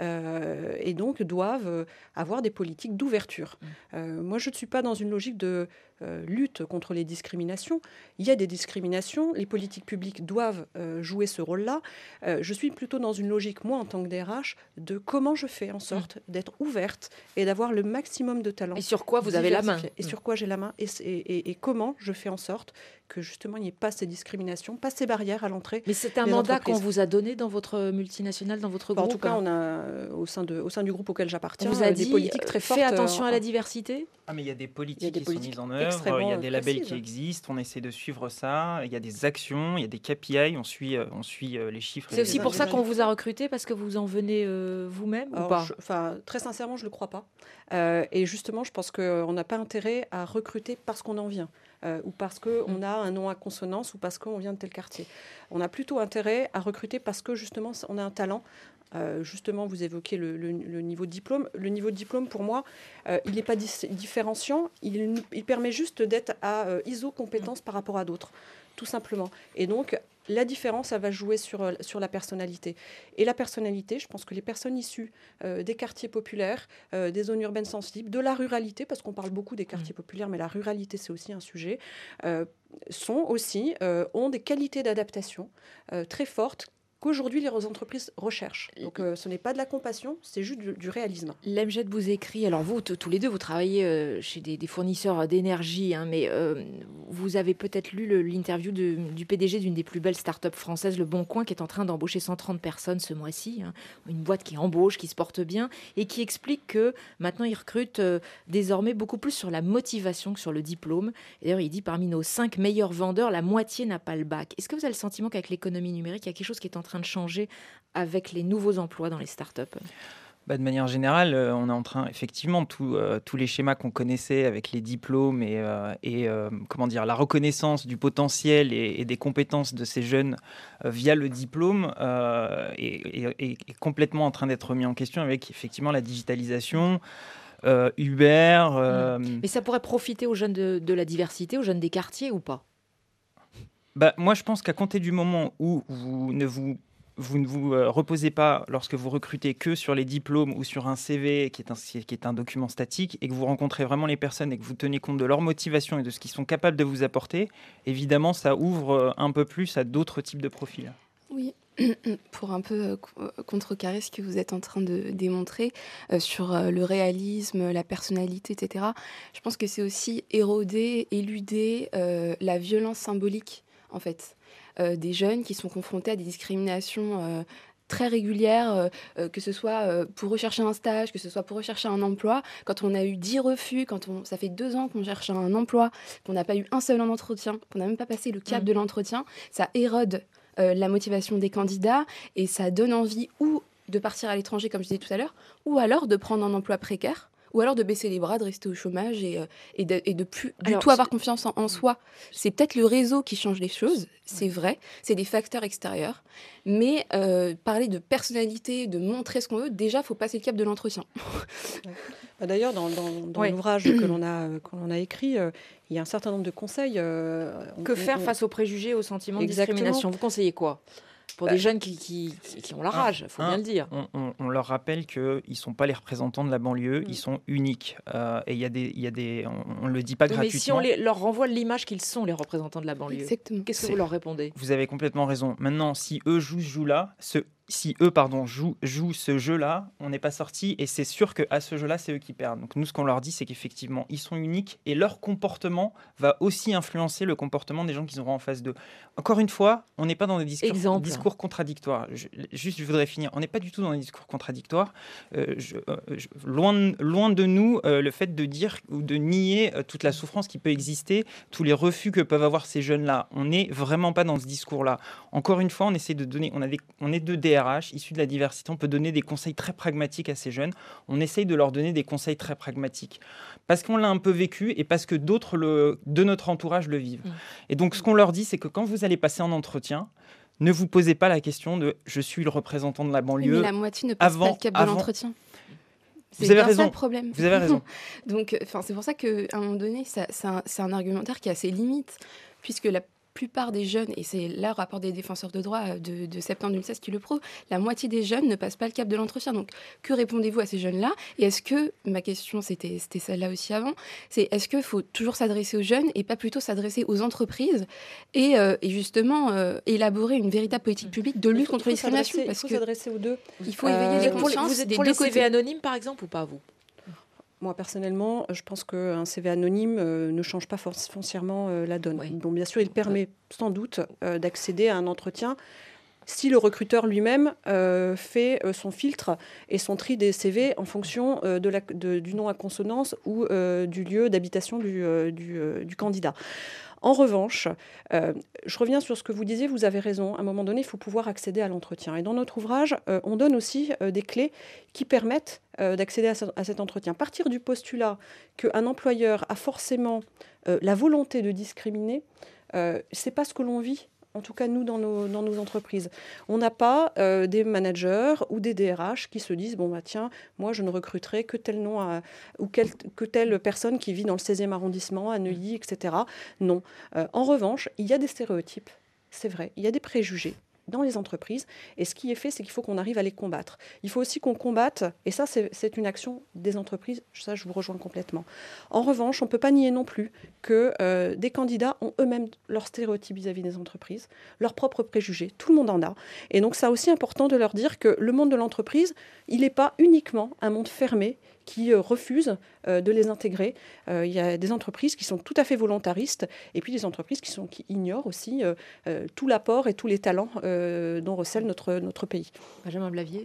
euh, et donc doivent euh, avoir des politiques d'ouverture. Euh, moi, je ne suis pas dans une logique de euh, lutte contre les discriminations. Il y a des discriminations, les politiques publiques doivent euh, jouer ce rôle-là. Euh, je suis plutôt dans une logique, moi, en tant que D R H, de comment je fais en sorte d'être ouverte et d'avoir le maximum de talents. Et sur quoi vous avez la main. Et sur quoi j'ai la main, et, et, et, et comment je fais en sorte que justement il n'y ait pas ces discriminations, pas ces barrières à l'entrée. Mais c'est un mandat qu'on vous a donné dans votre multinationale, dans votre enfin, groupe. En tout cas, on a euh, au sein de au sein du groupe auquel j'appartiens, on vous a euh, dit, des politiques très fortes. Fais attention euh, à la diversité. Ah, mais il y a des politiques, il y a des qui politiques sont mises en œuvre, il y a des labels précises. qui existent, on essaie de suivre ça, il y a des actions, il y a des K P I, on suit, euh, on suit euh, les chiffres. C'est aussi pour ça j'imagine. qu'on vous a recruté, parce que vous en venez euh, vous-même Alors, ou pas je, enfin, très sincèrement, je ne le crois pas. Euh, et justement, je pense qu'on n'a pas intérêt à recruter parce qu'on en vient. Euh, ou parce qu'on a un nom à consonance, ou parce qu'on vient de tel quartier. On a plutôt intérêt à recruter parce que, justement, on a un talent. Euh, justement, vous évoquez le, le, le niveau de diplôme. Le niveau de diplôme, pour moi, euh, il n'est pas dis- différenciant. Il, il permet juste d'être à euh, I S O compétences par rapport à d'autres, tout simplement. Et donc, la différence, elle va jouer sur, sur la personnalité. Et la personnalité, je pense que les personnes issues euh, des quartiers populaires, euh, des zones urbaines sensibles, de la ruralité, parce qu'on parle beaucoup des quartiers populaires, mais la ruralité, c'est aussi un sujet, euh, sont aussi, euh, ont des qualités d'adaptation euh, très fortes qu'aujourd'hui les entreprises recherchent. Donc euh, ce n'est pas de la compassion, c'est juste du, du réalisme. L'Emjed vous écrit, alors vous, t- tous les deux, vous travaillez euh, chez des, des fournisseurs d'énergie, hein, mais euh, vous avez peut-être lu le, l'interview de, du P D G d'une des plus belles startups françaises, Le Bon Coin, qui est en train d'embaucher cent trente personnes ce mois-ci, hein, une boîte qui embauche, qui se porte bien, et qui explique que maintenant ils recrutent euh, désormais beaucoup plus sur la motivation que sur le diplôme. Et d'ailleurs, il dit, parmi nos cinq meilleurs vendeurs, la moitié n'a pas le bac. Est-ce que vous avez le sentiment qu'avec l'économie numérique, il y a quelque chose qui est en train de changer avec les nouveaux emplois dans les startups? Bah, de manière générale, euh, on est en train, effectivement, tout, euh, tous les schémas qu'on connaissait avec les diplômes et, euh, et euh, comment dire, la reconnaissance du potentiel et, et des compétences de ces jeunes euh, via le diplôme euh, est, est, est complètement en train d'être remis en question avec effectivement la digitalisation. Euh, Uber. Euh... Mais ça pourrait profiter aux jeunes de, de la diversité, aux jeunes des quartiers ou pas? Bah, moi, je pense qu'à compter du moment où vous ne vous Vous ne vous euh, reposez pas lorsque vous recrutez que sur les diplômes ou sur un C V qui est un, qui est un document statique et que vous rencontrez vraiment les personnes et que vous tenez compte de leur motivation et de ce qu'ils sont capables de vous apporter, évidemment, ça ouvre un peu plus à d'autres types de profils. Oui, pour un peu contrecarrer ce que vous êtes en train de démontrer euh, sur euh, le réalisme, la personnalité, et cetera, je pense que c'est aussi éroder, éluder euh, la violence symbolique, en fait. Euh, des jeunes qui sont confrontés à des discriminations euh, très régulières, euh, que ce soit euh, pour rechercher un stage, que ce soit pour rechercher un emploi. Quand on a eu dix refus, quand on, ça fait deux ans qu'on cherche un emploi, qu'on n'a pas eu un seul entretien, qu'on n'a même pas passé le cap mmh. de l'entretien, ça érode euh, la motivation des candidats et ça donne envie ou de partir à l'étranger, comme je disais tout à l'heure, ou alors de prendre un emploi précaire, ou alors de baisser les bras, de rester au chômage et, euh, et, de, et de plus du alors, tout avoir confiance en, en soi. C'est peut-être le réseau qui change les choses, c'est vrai, c'est des facteurs extérieurs, mais euh, parler de personnalité, de montrer ce qu'on veut, déjà, il faut passer le cap de l'entretien. Bah d'ailleurs, dans, dans, dans ouais. l'ouvrage que l'on a, euh, que l'on a écrit, euh, il y a un certain nombre de conseils. Euh, que on, faire on... face aux préjugés, aux sentiments Exactement. de discrimination? Vous conseillez quoi? Pour des jeunes qui, qui, qui ont la rage, il faut un, bien le dire. On, on, on leur rappelle qu'ils ne sont pas les représentants de la banlieue, mmh. ils sont uniques. Euh, et il y a des, y a des, on ne le dit pas oui, gratuitement. Mais si on les, leur renvoie l'image qu'ils sont les représentants de la banlieue, Exactement. Qu'est-ce que C'est, vous leur répondez? Vous avez complètement raison. Maintenant, si eux jouent ce jeu-là, ce, si eux pardon, jouent, jouent ce jeu-là, on n'est pas sorti et c'est sûr qu'à ce jeu-là, c'est eux qui perdent. Donc nous, ce qu'on leur dit, c'est qu'effectivement, ils sont uniques et leur comportement va aussi influencer le comportement des gens qu'ils auront en face d'eux. Encore une fois, on n'est pas dans des discours, discours contradictoires. Je, juste, je voudrais finir. On n'est pas du tout dans des discours contradictoires. Euh, je, euh, je, loin, loin de nous, euh, le fait de dire ou de nier euh, toute la souffrance qui peut exister, tous les refus que peuvent avoir ces jeunes-là. On n'est vraiment pas dans ce discours-là. Encore une fois, on essaie de donner... On, a des, on est deux D R H issus de la diversité. On peut donner des conseils très pragmatiques à ces jeunes. On essaye de leur donner des conseils très pragmatiques. Parce qu'on l'a un peu vécu et parce que d'autres le, de notre entourage le vivent. Mmh. Et donc, ce qu'on leur dit, c'est que quand vous allez passer en entretien, ne vous posez pas la question de « je suis le représentant de la banlieue ». Mais la moitié ne passe avant, pas le cap de avant... l'entretien. C'est vous avez bien raison. ça le problème. Vous avez raison. Donc, c'est pour ça qu'à un moment donné, ça, c'est, un, c'est un argumentaire qui a ses limites, puisque la plupart des jeunes, et c'est là le rapport des défenseurs de droit de, de septembre deux mille seize qui le prouve, la moitié des jeunes ne passent pas le cap de l'entretien. Donc, que répondez-vous à ces jeunes-là ? Et est-ce que, ma question, c'était, c'était celle-là aussi avant, c'est est-ce qu'il faut toujours s'adresser aux jeunes et pas plutôt s'adresser aux entreprises et, euh, et justement euh, élaborer une véritable politique publique de lutte contre la discrimination ? Il faut s'adresser aux deux. Il faut éveiller euh, les consciences. Vous êtes des pour deux les C V côtés. anonymes, par exemple, ou pas, vous ? Moi, personnellement, je pense qu'un C V anonyme euh, ne change pas for- foncièrement euh, la donne. Oui. Bon, bien sûr, il permet sans doute euh, d'accéder à un entretien si le recruteur lui-même euh, fait euh, son filtre et son tri des C V en fonction euh, de la, de, du nom à consonance ou euh, du lieu d'habitation du, euh, du, euh, du candidat. En revanche, euh, je reviens sur ce que vous disiez, vous avez raison, à un moment donné, il faut pouvoir accéder à l'entretien. Et dans notre ouvrage, euh, on donne aussi euh, des clés qui permettent euh, d'accéder à, ce, à cet entretien. Partir du postulat qu'un employeur a forcément euh, la volonté de discriminer, euh, ce n'est pas ce que l'on vit. En tout cas, nous, dans nos, dans nos entreprises. On n'a pas euh, des managers ou des D R H qui se disent « bon, bah, tiens, moi, je ne recruterai que tel nom à, ou quel, que telle personne qui vit dans le seizième arrondissement, à Neuilly, et cetera » Non. Euh, en revanche, il y a des stéréotypes, c'est vrai. Il y a des préjugés dans les entreprises. Et ce qui est fait, c'est qu'il faut qu'on arrive à les combattre. Il faut aussi qu'on combatte, et ça, c'est, c'est une action des entreprises, ça, je vous rejoins complètement. En revanche, on ne peut pas nier non plus que euh, des candidats ont eux-mêmes leurs stéréotypes vis-à-vis des entreprises, leurs propres préjugés. Tout le monde en a. Et donc, c'est aussi important de leur dire que le monde de l'entreprise, il n'est pas uniquement un monde fermé qui euh, refusent euh, de les intégrer. Euh, il y a des entreprises qui sont tout à fait volontaristes et puis des entreprises qui, sont, qui ignorent aussi euh, euh, tout l'apport et tous les talents euh, dont recèle notre, notre pays. Benjamin Blavier.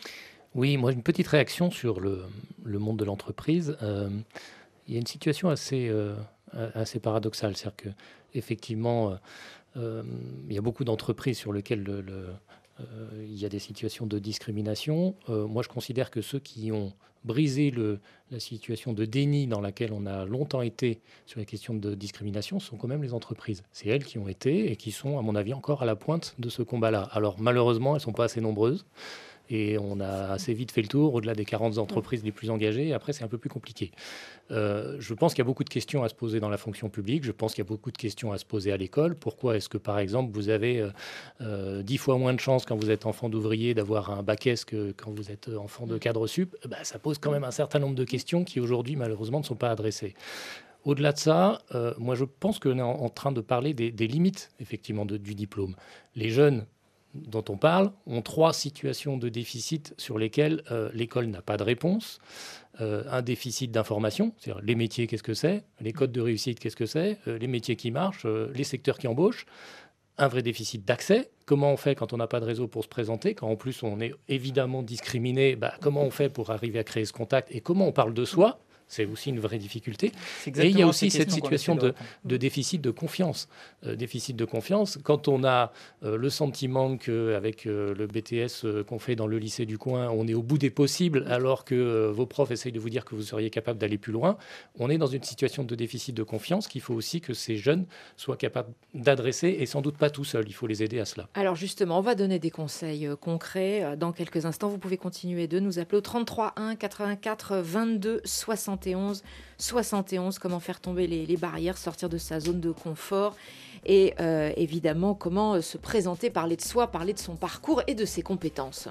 Oui, moi, une petite réaction sur le, le monde de l'entreprise. Euh, il y a une situation assez, euh, assez paradoxale. C'est-à-dire qu'effectivement, euh, euh, il y a beaucoup d'entreprises sur lesquelles le, le, euh, il y a des situations de discrimination. Euh, moi, je considère que ceux qui ont brisé le, la situation de déni dans laquelle on a longtemps été sur les questions de discrimination sont quand même les entreprises. C'est elles qui ont été et qui sont, à mon avis, encore à la pointe de ce combat-là. Alors, malheureusement, elles ne sont pas assez nombreuses. Et on a assez vite fait le tour, au-delà des quarante entreprises les plus engagées. Et après, c'est un peu plus compliqué. Euh, je pense qu'il y a beaucoup de questions à se poser dans la fonction publique. Je pense qu'il y a beaucoup de questions à se poser à l'école. Pourquoi est-ce que, par exemple, vous avez euh, euh, dix fois moins de chances quand vous êtes enfant d'ouvrier d'avoir un bac S que quand vous êtes enfant de cadre sup ? Bah, ça pose quand même un certain nombre de questions qui, aujourd'hui, malheureusement, ne sont pas adressées. Au-delà de ça, euh, moi, je pense qu'on est en, en train de parler des, des limites, effectivement, de, du diplôme. Les jeunes dont on parle ont trois situations de déficit sur lesquelles euh, l'école n'a pas de réponse. Euh, un déficit d'information, c'est-à-dire les métiers, qu'est-ce que c'est ? Les codes de réussite, qu'est-ce que c'est ? euh, Les métiers qui marchent, euh, les secteurs qui embauchent. Un vrai déficit d'accès. Comment on fait quand on n'a pas de réseau pour se présenter ? Quand en plus on est évidemment discriminé, bah, comment on fait pour arriver à créer ce contact ? Et comment on parle de soi ? C'est aussi une vraie difficulté. Et il y a aussi cette situation de, de déficit de confiance. Euh, déficit de confiance, quand on a euh, le sentiment qu'avec euh, le B T S euh, qu'on fait dans le lycée du coin, on est au bout des possibles, alors que euh, vos profs essayent de vous dire que vous seriez capable d'aller plus loin, on est dans une situation de déficit de confiance qu'il faut aussi que ces jeunes soient capables d'adresser, et sans doute pas tout seuls. Il faut les aider à cela. Alors justement, on va donner des conseils euh, concrets. Euh, dans quelques instants, vous pouvez continuer de nous appeler au trente-trois un quatre-vingt-quatre vingt-deux soixante et onze soixante et onze, comment faire tomber les, les barrières, sortir de sa zone de confort et euh, évidemment comment euh, se présenter, parler de soi, parler de son parcours et de ses compétences.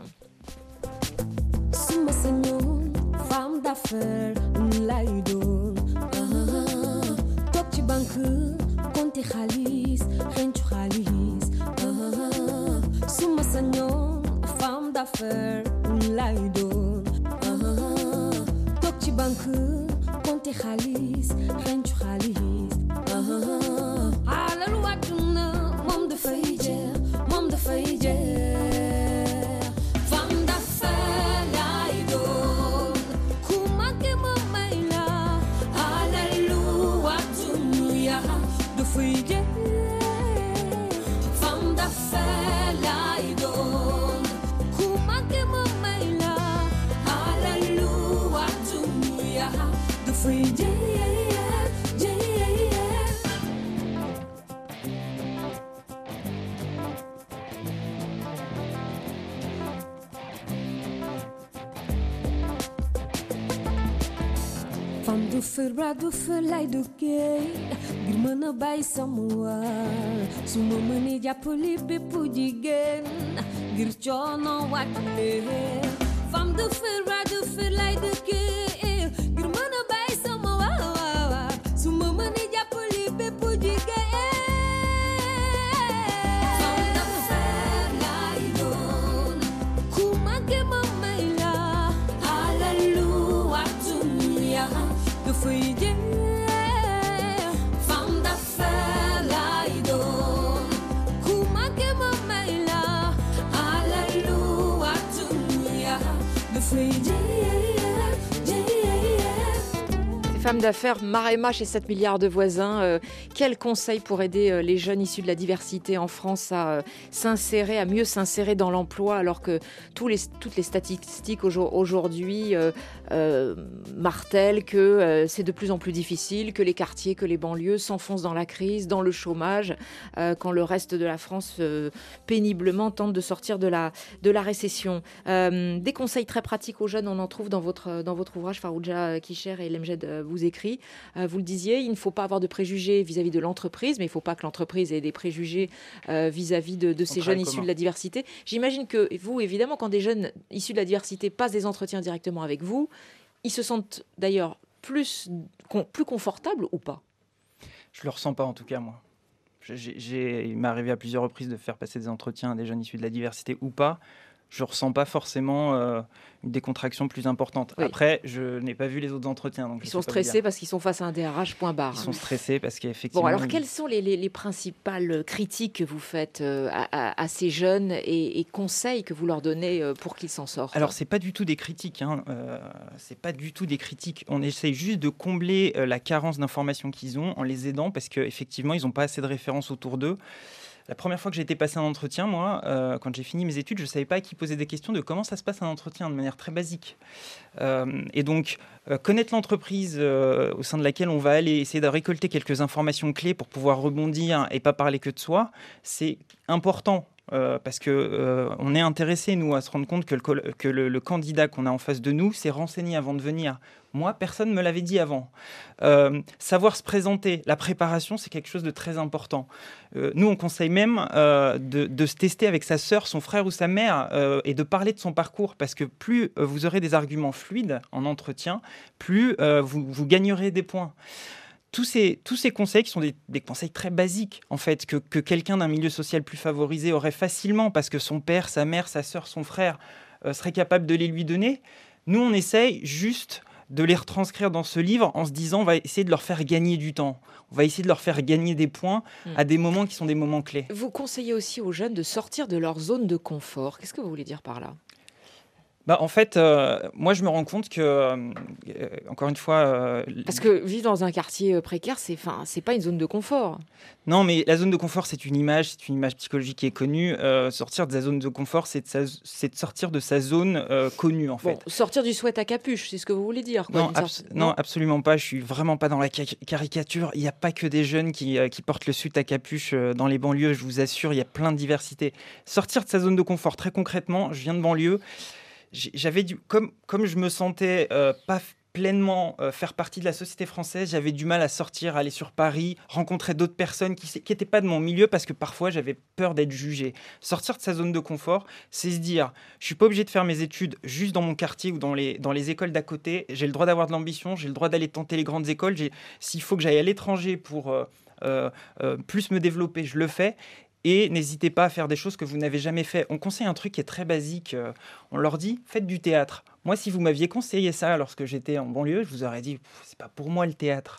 Femme d'affaires, d'affaires lay doon toog ci banque compter xaalis xencu xaalis alalu àdduna moom dafay jeex moom dafay jeex femme d'affaires lay doon ku manqué ma may la alalu àdduna dafay jeex femme d'affaires lay doon ku manqué ma may la alalu àdduna dafay jeex. Femme du feu bras du feu lay duggee ngir mën a bàyyi sama waar su ma mënee jàppale bépp jigéen ngir coono wàcc leen femme du feu bras du feu lay duggee ngir mën a bàyyi sama waar su ma mënee jàppale bépp jigéen femme du feu lay doon ku manqué ma may la alalu àdduna dafay jeex femme d'affaires lay doon ku manqué ma may la alalu àdduna dafay jeex jeex. Femme d'affaires, Marema chez sept milliards de voisins. Euh, quels conseils pour aider euh, les jeunes issus de la diversité en France à euh, s'insérer, à mieux s'insérer dans l'emploi, alors que tous les, toutes les statistiques aujourd'hui euh, euh, martèlent que euh, c'est de plus en plus difficile, que les quartiers, que les banlieues s'enfoncent dans la crise, dans le chômage, euh, quand le reste de la France euh, péniblement tente de sortir de la, de la récession. Euh, des conseils très pratiques aux jeunes, on en trouve dans votre, dans votre ouvrage, Farouja Kisher et Lemjed vous écrit. Euh, vous le disiez, il ne faut pas avoir de préjugés vis-à-vis de l'entreprise, mais il ne faut pas que l'entreprise ait des préjugés euh, vis-à-vis de, de ces jeunes issus de la diversité. J'imagine que vous, évidemment, quand des jeunes issus de la diversité passent des entretiens directement avec vous, ils se sentent d'ailleurs plus, con, plus confortables ou pas? Je ne le ressens pas en tout cas, moi. J'ai, j'ai, il m'est arrivé à plusieurs reprises de faire passer des entretiens à des jeunes issus de la diversité ou pas. Je ne ressens pas forcément euh, une décontraction plus importante. Oui. Après, je n'ai pas vu les autres entretiens. Donc ils sont stressés parce qu'ils sont face à un D R H, point barre. Ils sont stressés parce qu'effectivement... Bon, alors, quelles sont les, les, les principales critiques que vous faites euh, à, à, à ces jeunes et, et conseils que vous leur donnez euh, pour qu'ils s'en sortent? Alors, ce n'est pas du tout des critiques. Hein. Euh, c'est pas du tout des critiques. On essaye juste de combler euh, la carence d'informations qu'ils ont en les aidant parce qu'effectivement, ils n'ont pas assez de références autour d'eux. La première fois que j'ai été passé un entretien, moi, euh, quand j'ai fini mes études, je ne savais pas à qui poser des questions de comment ça se passe un entretien de manière très basique. Euh, et donc, euh, connaître l'entreprise euh, au sein de laquelle on va aller, essayer de récolter quelques informations clés pour pouvoir rebondir et pas parler que de soi, c'est important. Euh, parce qu'on euh, est intéressé, nous, à se rendre compte que, le, que le, le candidat qu'on a en face de nous s'est renseigné avant de venir. Moi, personne ne me l'avait dit avant. Euh, savoir se présenter, la préparation, c'est quelque chose de très important. Euh, nous, on conseille même euh, de, de se tester avec sa sœur, son frère ou sa mère euh, et de parler de son parcours parce que plus euh, vous aurez des arguments fluides en entretien, plus euh, vous, vous gagnerez des points. Tous ces, tous ces conseils qui sont des, des conseils très basiques, en fait, que, que quelqu'un d'un milieu social plus favorisé aurait facilement parce que son père, sa mère, sa sœur, son frère euh, seraient capables de les lui donner. Nous, on essaye juste de les retranscrire dans ce livre en se disant on va essayer de leur faire gagner du temps. On va essayer de leur faire gagner des points mmh. à des moments qui sont des moments clés. Vous conseillez aussi aux jeunes de sortir de leur zone de confort. Qu'est-ce que vous voulez dire par là ? Bah, en fait, euh, moi, je me rends compte que, euh, encore une fois... Euh, Parce que vivre dans un quartier précaire, c'est, c'est pas une zone de confort. Non, mais la zone de confort, c'est une image, c'est une image psychologique qui est connue. Euh, sortir de sa zone de confort, c'est de, sa, c'est de sortir de sa zone euh, connue, en fait. Bon, sortir du sweat à capuche, c'est ce que vous voulez dire, quoi, non, abs- sorte... non, absolument pas. Je suis vraiment pas dans la ca- caricature. Il n'y a pas que des jeunes qui, euh, qui portent le sweat à capuche euh, dans les banlieues, je vous assure, il y a plein de diversité. Sortir de sa zone de confort, très concrètement, je viens de banlieue. J'avais du, comme, comme je me sentais euh, pas pleinement euh, faire partie de la société française, j'avais du mal à sortir, aller sur Paris, rencontrer d'autres personnes qui n'étaient pas de mon milieu parce que parfois j'avais peur d'être jugé. Sortir de sa zone de confort, c'est se dire, je suis pas obligé de faire mes études juste dans mon quartier ou dans les, dans les écoles d'à côté. J'ai le droit d'avoir de l'ambition, j'ai le droit d'aller tenter les grandes écoles. J'ai, s'il faut que j'aille à l'étranger pour euh, euh, euh, plus me développer, je le fais. et n'hésitez pas à faire des choses que vous n'avez jamais fait. On conseille un truc qui est très basique. Euh, on leur dit, faites du théâtre. Moi, si vous m'aviez conseillé ça lorsque j'étais en banlieue, je vous aurais dit, c'est pas pour moi le théâtre.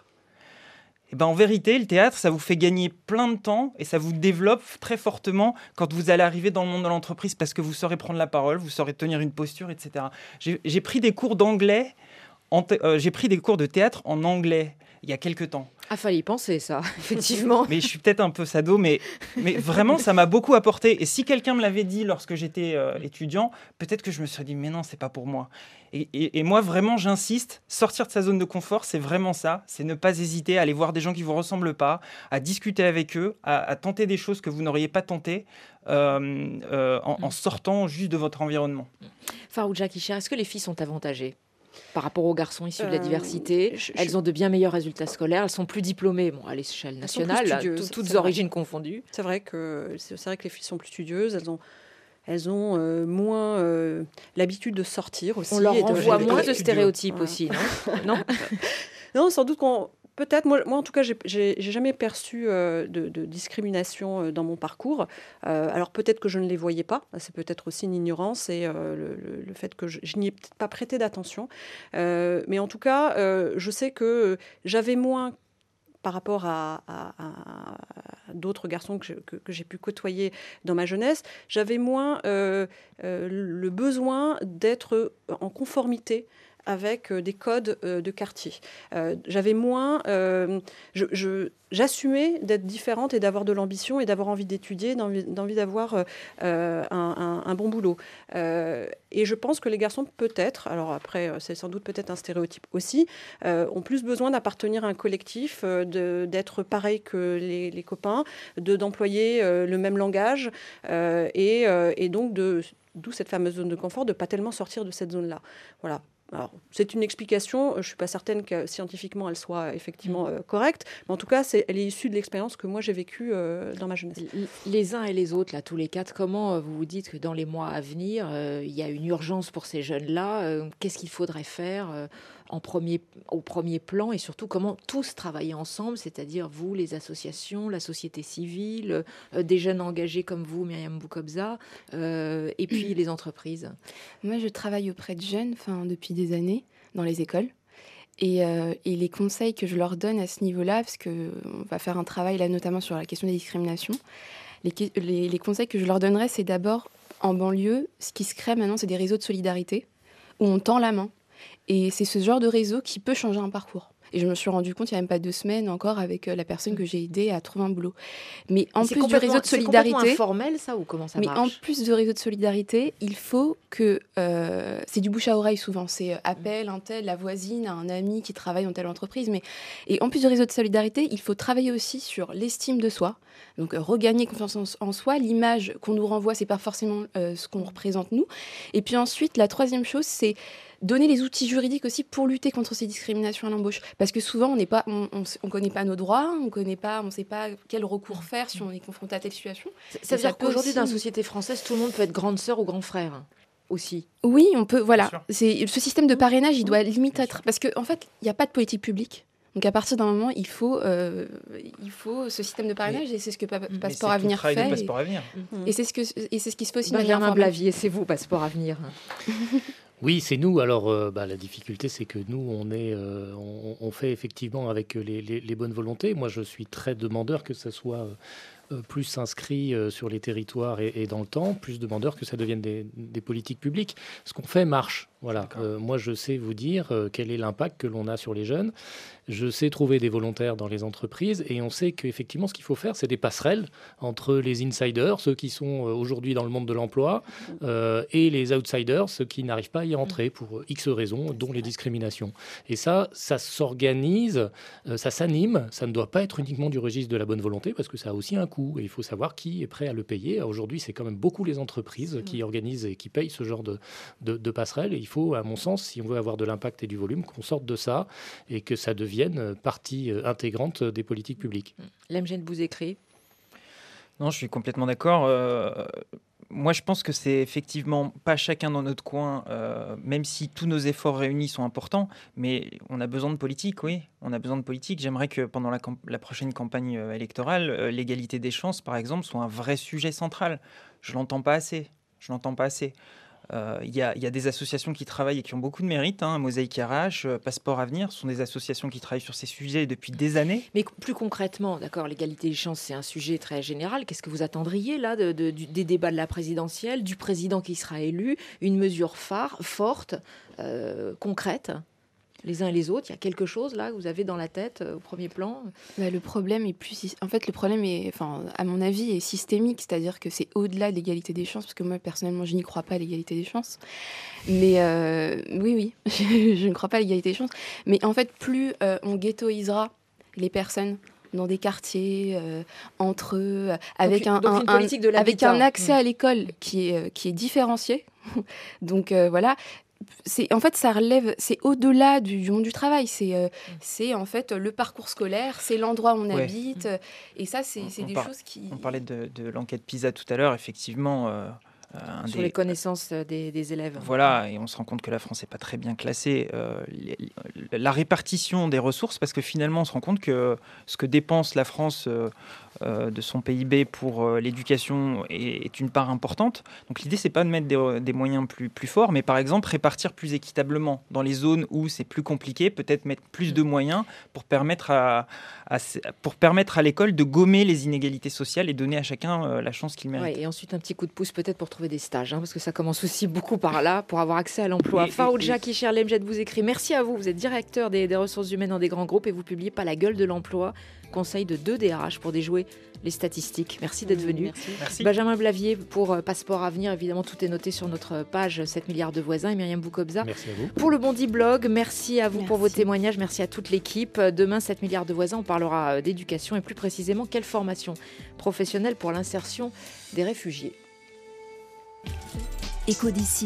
Et ben, en vérité, le théâtre, ça vous fait gagner plein de temps et ça vous développe très fortement quand vous allez arriver dans le monde de l'entreprise parce que vous saurez prendre la parole, vous saurez tenir une posture, et cetera. J'ai, j'ai pris des cours d'anglais, en th- euh, j'ai pris des cours de théâtre en anglais il y a quelques temps. Ah, fallait y penser, ça, effectivement. Mais je suis peut-être un peu sado, mais, mais vraiment, ça m'a beaucoup apporté. Et si quelqu'un me l'avait dit lorsque j'étais euh, étudiant, peut-être que je me serais dit, mais non, c'est pas pour moi. Et, et, et moi, vraiment, j'insiste, sortir de sa zone de confort, c'est vraiment ça. C'est ne pas hésiter à aller voir des gens qui ne vous ressemblent pas, à discuter avec eux, à, à tenter des choses que vous n'auriez pas tentées euh, euh, en, en sortant juste de votre environnement. Farouja Kisher, est-ce que les filles sont avantagées par rapport aux garçons issus de la Euh, diversité? je- je- Elles ont de bien meilleurs résultats scolaires, elles sont plus diplômées, bon, à l'échelle Elles sont nationale, plus là, studieuses, tout- toutes c'est origines vrai. confondues. C'est vrai que c'est, c'est vrai que les filles sont plus studieuses, elles ont elles ont euh, moins euh, l'habitude de sortir aussi. On leur et de- envoie et moins de studio. stéréotypes Voilà. aussi, non? Non. Non, sans doute qu'on peut-être moi, moi en tout cas j'ai, j'ai, j'ai jamais perçu euh, de, de discrimination euh, dans mon parcours. Euh, alors peut-être que je ne les voyais pas, c'est peut-être aussi une ignorance et euh, le, le- le fait que je, je n'y ai peut-être pas prêté d'attention. Euh, mais en tout cas, euh, je sais que j'avais moins par rapport à, à- à- à d'autres garçons que, je- que- que j'ai pu côtoyer dans ma jeunesse, j'avais moins euh, euh, le besoin d'être en conformité avec euh, des codes euh, de quartier. Euh, j'avais moins... euh, je, je- j'assumais d'être différente et d'avoir de l'ambition et d'avoir envie d'étudier, d'envie, d'envie d'avoir euh, euh, un, un- un bon boulot. Euh, et je pense que les garçons, peut-être, alors après, euh, c'est sans doute peut-être un stéréotype aussi, euh, ont plus besoin d'appartenir à un collectif, euh, de, d'être pareil que les, les copains, de, d'employer euh, le même langage euh, et, euh, et donc de, d'où cette fameuse zone de confort, de ne pas tellement sortir de cette zone-là. Voilà. Alors, c'est une explication, je ne suis pas certaine que scientifiquement elle soit effectivement euh, correcte, mais en tout cas, c'est, elle est issue de l'expérience que moi j'ai vécue euh, dans ma jeunesse. Les uns et les autres, là, tous les quatre, comment euh, vous vous dites que dans les mois à venir, euh, il y a une urgence pour ces jeunes-là? euh, Qu'est-ce qu'il faudrait faire euh, en premier, au premier plan et surtout comment tous travailler ensemble, c'est-à-dire vous, les associations, la société civile, euh, des jeunes engagés comme vous, Myriam Boukobza, euh, et puis les entreprises? Moi, je travaille auprès de jeunes enfin, depuis des années dans les écoles. Et, euh, et les conseils que je leur donne à ce niveau-là, parce qu'on va faire un travail là notamment sur la question des discriminations, les, les, les conseils que je leur donnerais, c'est d'abord en banlieue, ce qui se crée maintenant, c'est des réseaux de solidarité où on tend la main. Et c'est ce genre de réseau qui peut changer un parcours. Et je me suis rendu compte il n'y a même pas deux semaines encore avec la personne que j'ai aidée à trouver un boulot. Mais en Mais plus du réseau de solidarité, c'est complètement informel ça ou comment ça mais marche? en plus de réseau de solidarité, il faut que euh, c'est du bouche à oreille souvent. C'est euh, appel un tel, la voisine, un ami qui travaille dans telle entreprise. Mais et en plus du réseau de solidarité, il faut travailler aussi sur l'estime de soi. Donc euh, regagner confiance en, en soi. L'image qu'on nous renvoie, c'est pas forcément euh, ce qu'on représente nous. Et puis ensuite, la troisième chose, c'est donner les outils juridiques aussi pour lutter contre ces discriminations à l'embauche. Parce que souvent, on n'est pas, on, on, on connaît pas nos droits, on connaît pas, on sait pas quel recours faire si on est confronté à telle situation. Ça veut dire qu'aujourd'hui, aussi... dans la société française, tout le monde peut être grande sœur ou grand frère aussi. Oui, on peut. Voilà. C'est, ce système de parrainage, il doit limite être... Parce qu'en en fait, il n'y a pas de politique publique. Donc à partir d'un moment, il faut, euh, il faut ce système de parrainage, mais, et c'est ce que pa- Passeport Avenir fait. De Passeport Avenir. Et, et c'est ce que et c'est ce qui se fait aussi. Benjamin Blavier, c'est vous, Passeport Avenir. Oui, c'est nous. Alors, euh, bah, la difficulté, c'est que nous, on, est, euh, on, on fait effectivement avec les, les, les bonnes volontés. Moi, je suis très demandeur que ça soit euh, plus inscrit euh, sur les territoires et, et dans le temps, plus demandeur que ça devienne des, des politiques publiques. Ce qu'on fait marche. Voilà. Euh, moi, je sais vous dire euh, quel est l'impact que l'on a sur les jeunes. Je sais trouver des volontaires dans les entreprises et on sait qu'effectivement, ce qu'il faut faire, c'est des passerelles entre les insiders, ceux qui sont aujourd'hui dans le monde de l'emploi, euh, et les outsiders, ceux qui n'arrivent pas à y entrer pour X raisons, dont les discriminations. Et ça, ça s'organise, euh, ça s'anime. Ça ne doit pas être uniquement du registre de la bonne volonté parce que ça a aussi un coût et il faut savoir qui est prêt à le payer. Aujourd'hui, c'est quand même beaucoup les entreprises qui organisent et qui payent ce genre de, de, de passerelles. Et il faut, à mon sens, si on veut avoir de l'impact et du volume, qu'on sorte de ça et que ça devienne partie intégrante des politiques publiques. Lemjane Bouzekri. Non, je suis complètement d'accord. Euh, moi, je pense que c'est effectivement pas chacun dans notre coin, euh, même si tous nos efforts réunis sont importants, mais on a besoin de politique, oui. On a besoin de politique. J'aimerais que pendant la, camp- la prochaine campagne euh, électorale, euh, l'égalité des chances, par exemple, soit un vrai sujet central. Je l'entends pas assez. Je l'entends pas assez. Il euh, y, y a des associations qui travaillent et qui ont beaucoup de mérite. Hein. Mosaïque R H, euh, Passeport Avenir, ce sont des associations qui travaillent sur ces sujets depuis des années. Mais plus concrètement, d'accord, l'égalité des chances, c'est un sujet très général. Qu'est-ce que vous attendriez là de, de, du, des débats de la présidentielle, du président qui sera élu, une mesure phare, forte, euh, concrète, les uns et les autres? Il y a quelque chose là que vous avez dans la tête euh, au premier plan? Bah, le problème est plus, en fait, le problème est, enfin, à mon avis, est systémique, c'est-à-dire que c'est au-delà de l'égalité des chances, parce que moi personnellement, je n'y crois pas à l'égalité des chances. Mais euh, oui, oui, je ne crois pas à l'égalité des chances. Mais en fait, plus euh, on ghettoisera les personnes dans des quartiers, euh, entre eux, avec, donc, un, donc un, une politique de un, avec l'habitat. un accès Mmh. à l'école qui est, euh, qui est différencié. Donc euh, voilà. C'est, en fait, ça relève, c'est au-delà du, du monde du travail. C'est, euh, mmh. c'est en fait le parcours scolaire, c'est l'endroit où on ouais. habite. Mmh. Et ça, c'est, c'est des par... choses qui... On parlait de, de l'enquête PISA tout à l'heure, effectivement... Euh... Un sur des... les connaissances des, des élèves. Voilà, et on se rend compte que la France n'est pas très bien classée. Euh, les, la répartition des ressources, parce que finalement, on se rend compte que ce que dépense la France euh, euh, de son P I B pour euh, l'éducation est, est une part importante. Donc l'idée, c'est pas de mettre des, des moyens plus, plus forts, mais par exemple, répartir plus équitablement. Dans les zones où c'est plus compliqué, peut-être mettre plus de moyens pour permettre à, à, pour permettre à l'école de gommer les inégalités sociales et donner à chacun euh, la chance qu'il mérite. Ouais, et ensuite, un petit coup de pouce peut-être pour trouver des stages, hein, parce que ça commence aussi beaucoup par là, pour avoir accès à l'emploi. Faouja Kisher Lemjed vous écrit: merci à vous, vous êtes directeur des, des ressources humaines dans des grands groupes et vous publiez Pas la gueule de l'emploi, conseil de deux D R H pour déjouer les statistiques. Merci d'être venu. Merci. Merci. Benjamin Blavier pour euh, Passeport Avenir, évidemment tout est noté sur notre page sept milliards de voisins, et Myriam Boukobza merci à vous. Pour le Bondi Blog. Merci à vous merci. Pour vos témoignages, merci à toute l'équipe. Demain, sept milliards de voisins, on parlera d'éducation et plus précisément quelle formation professionnelle pour l'insertion des réfugiés. Écho d'ici.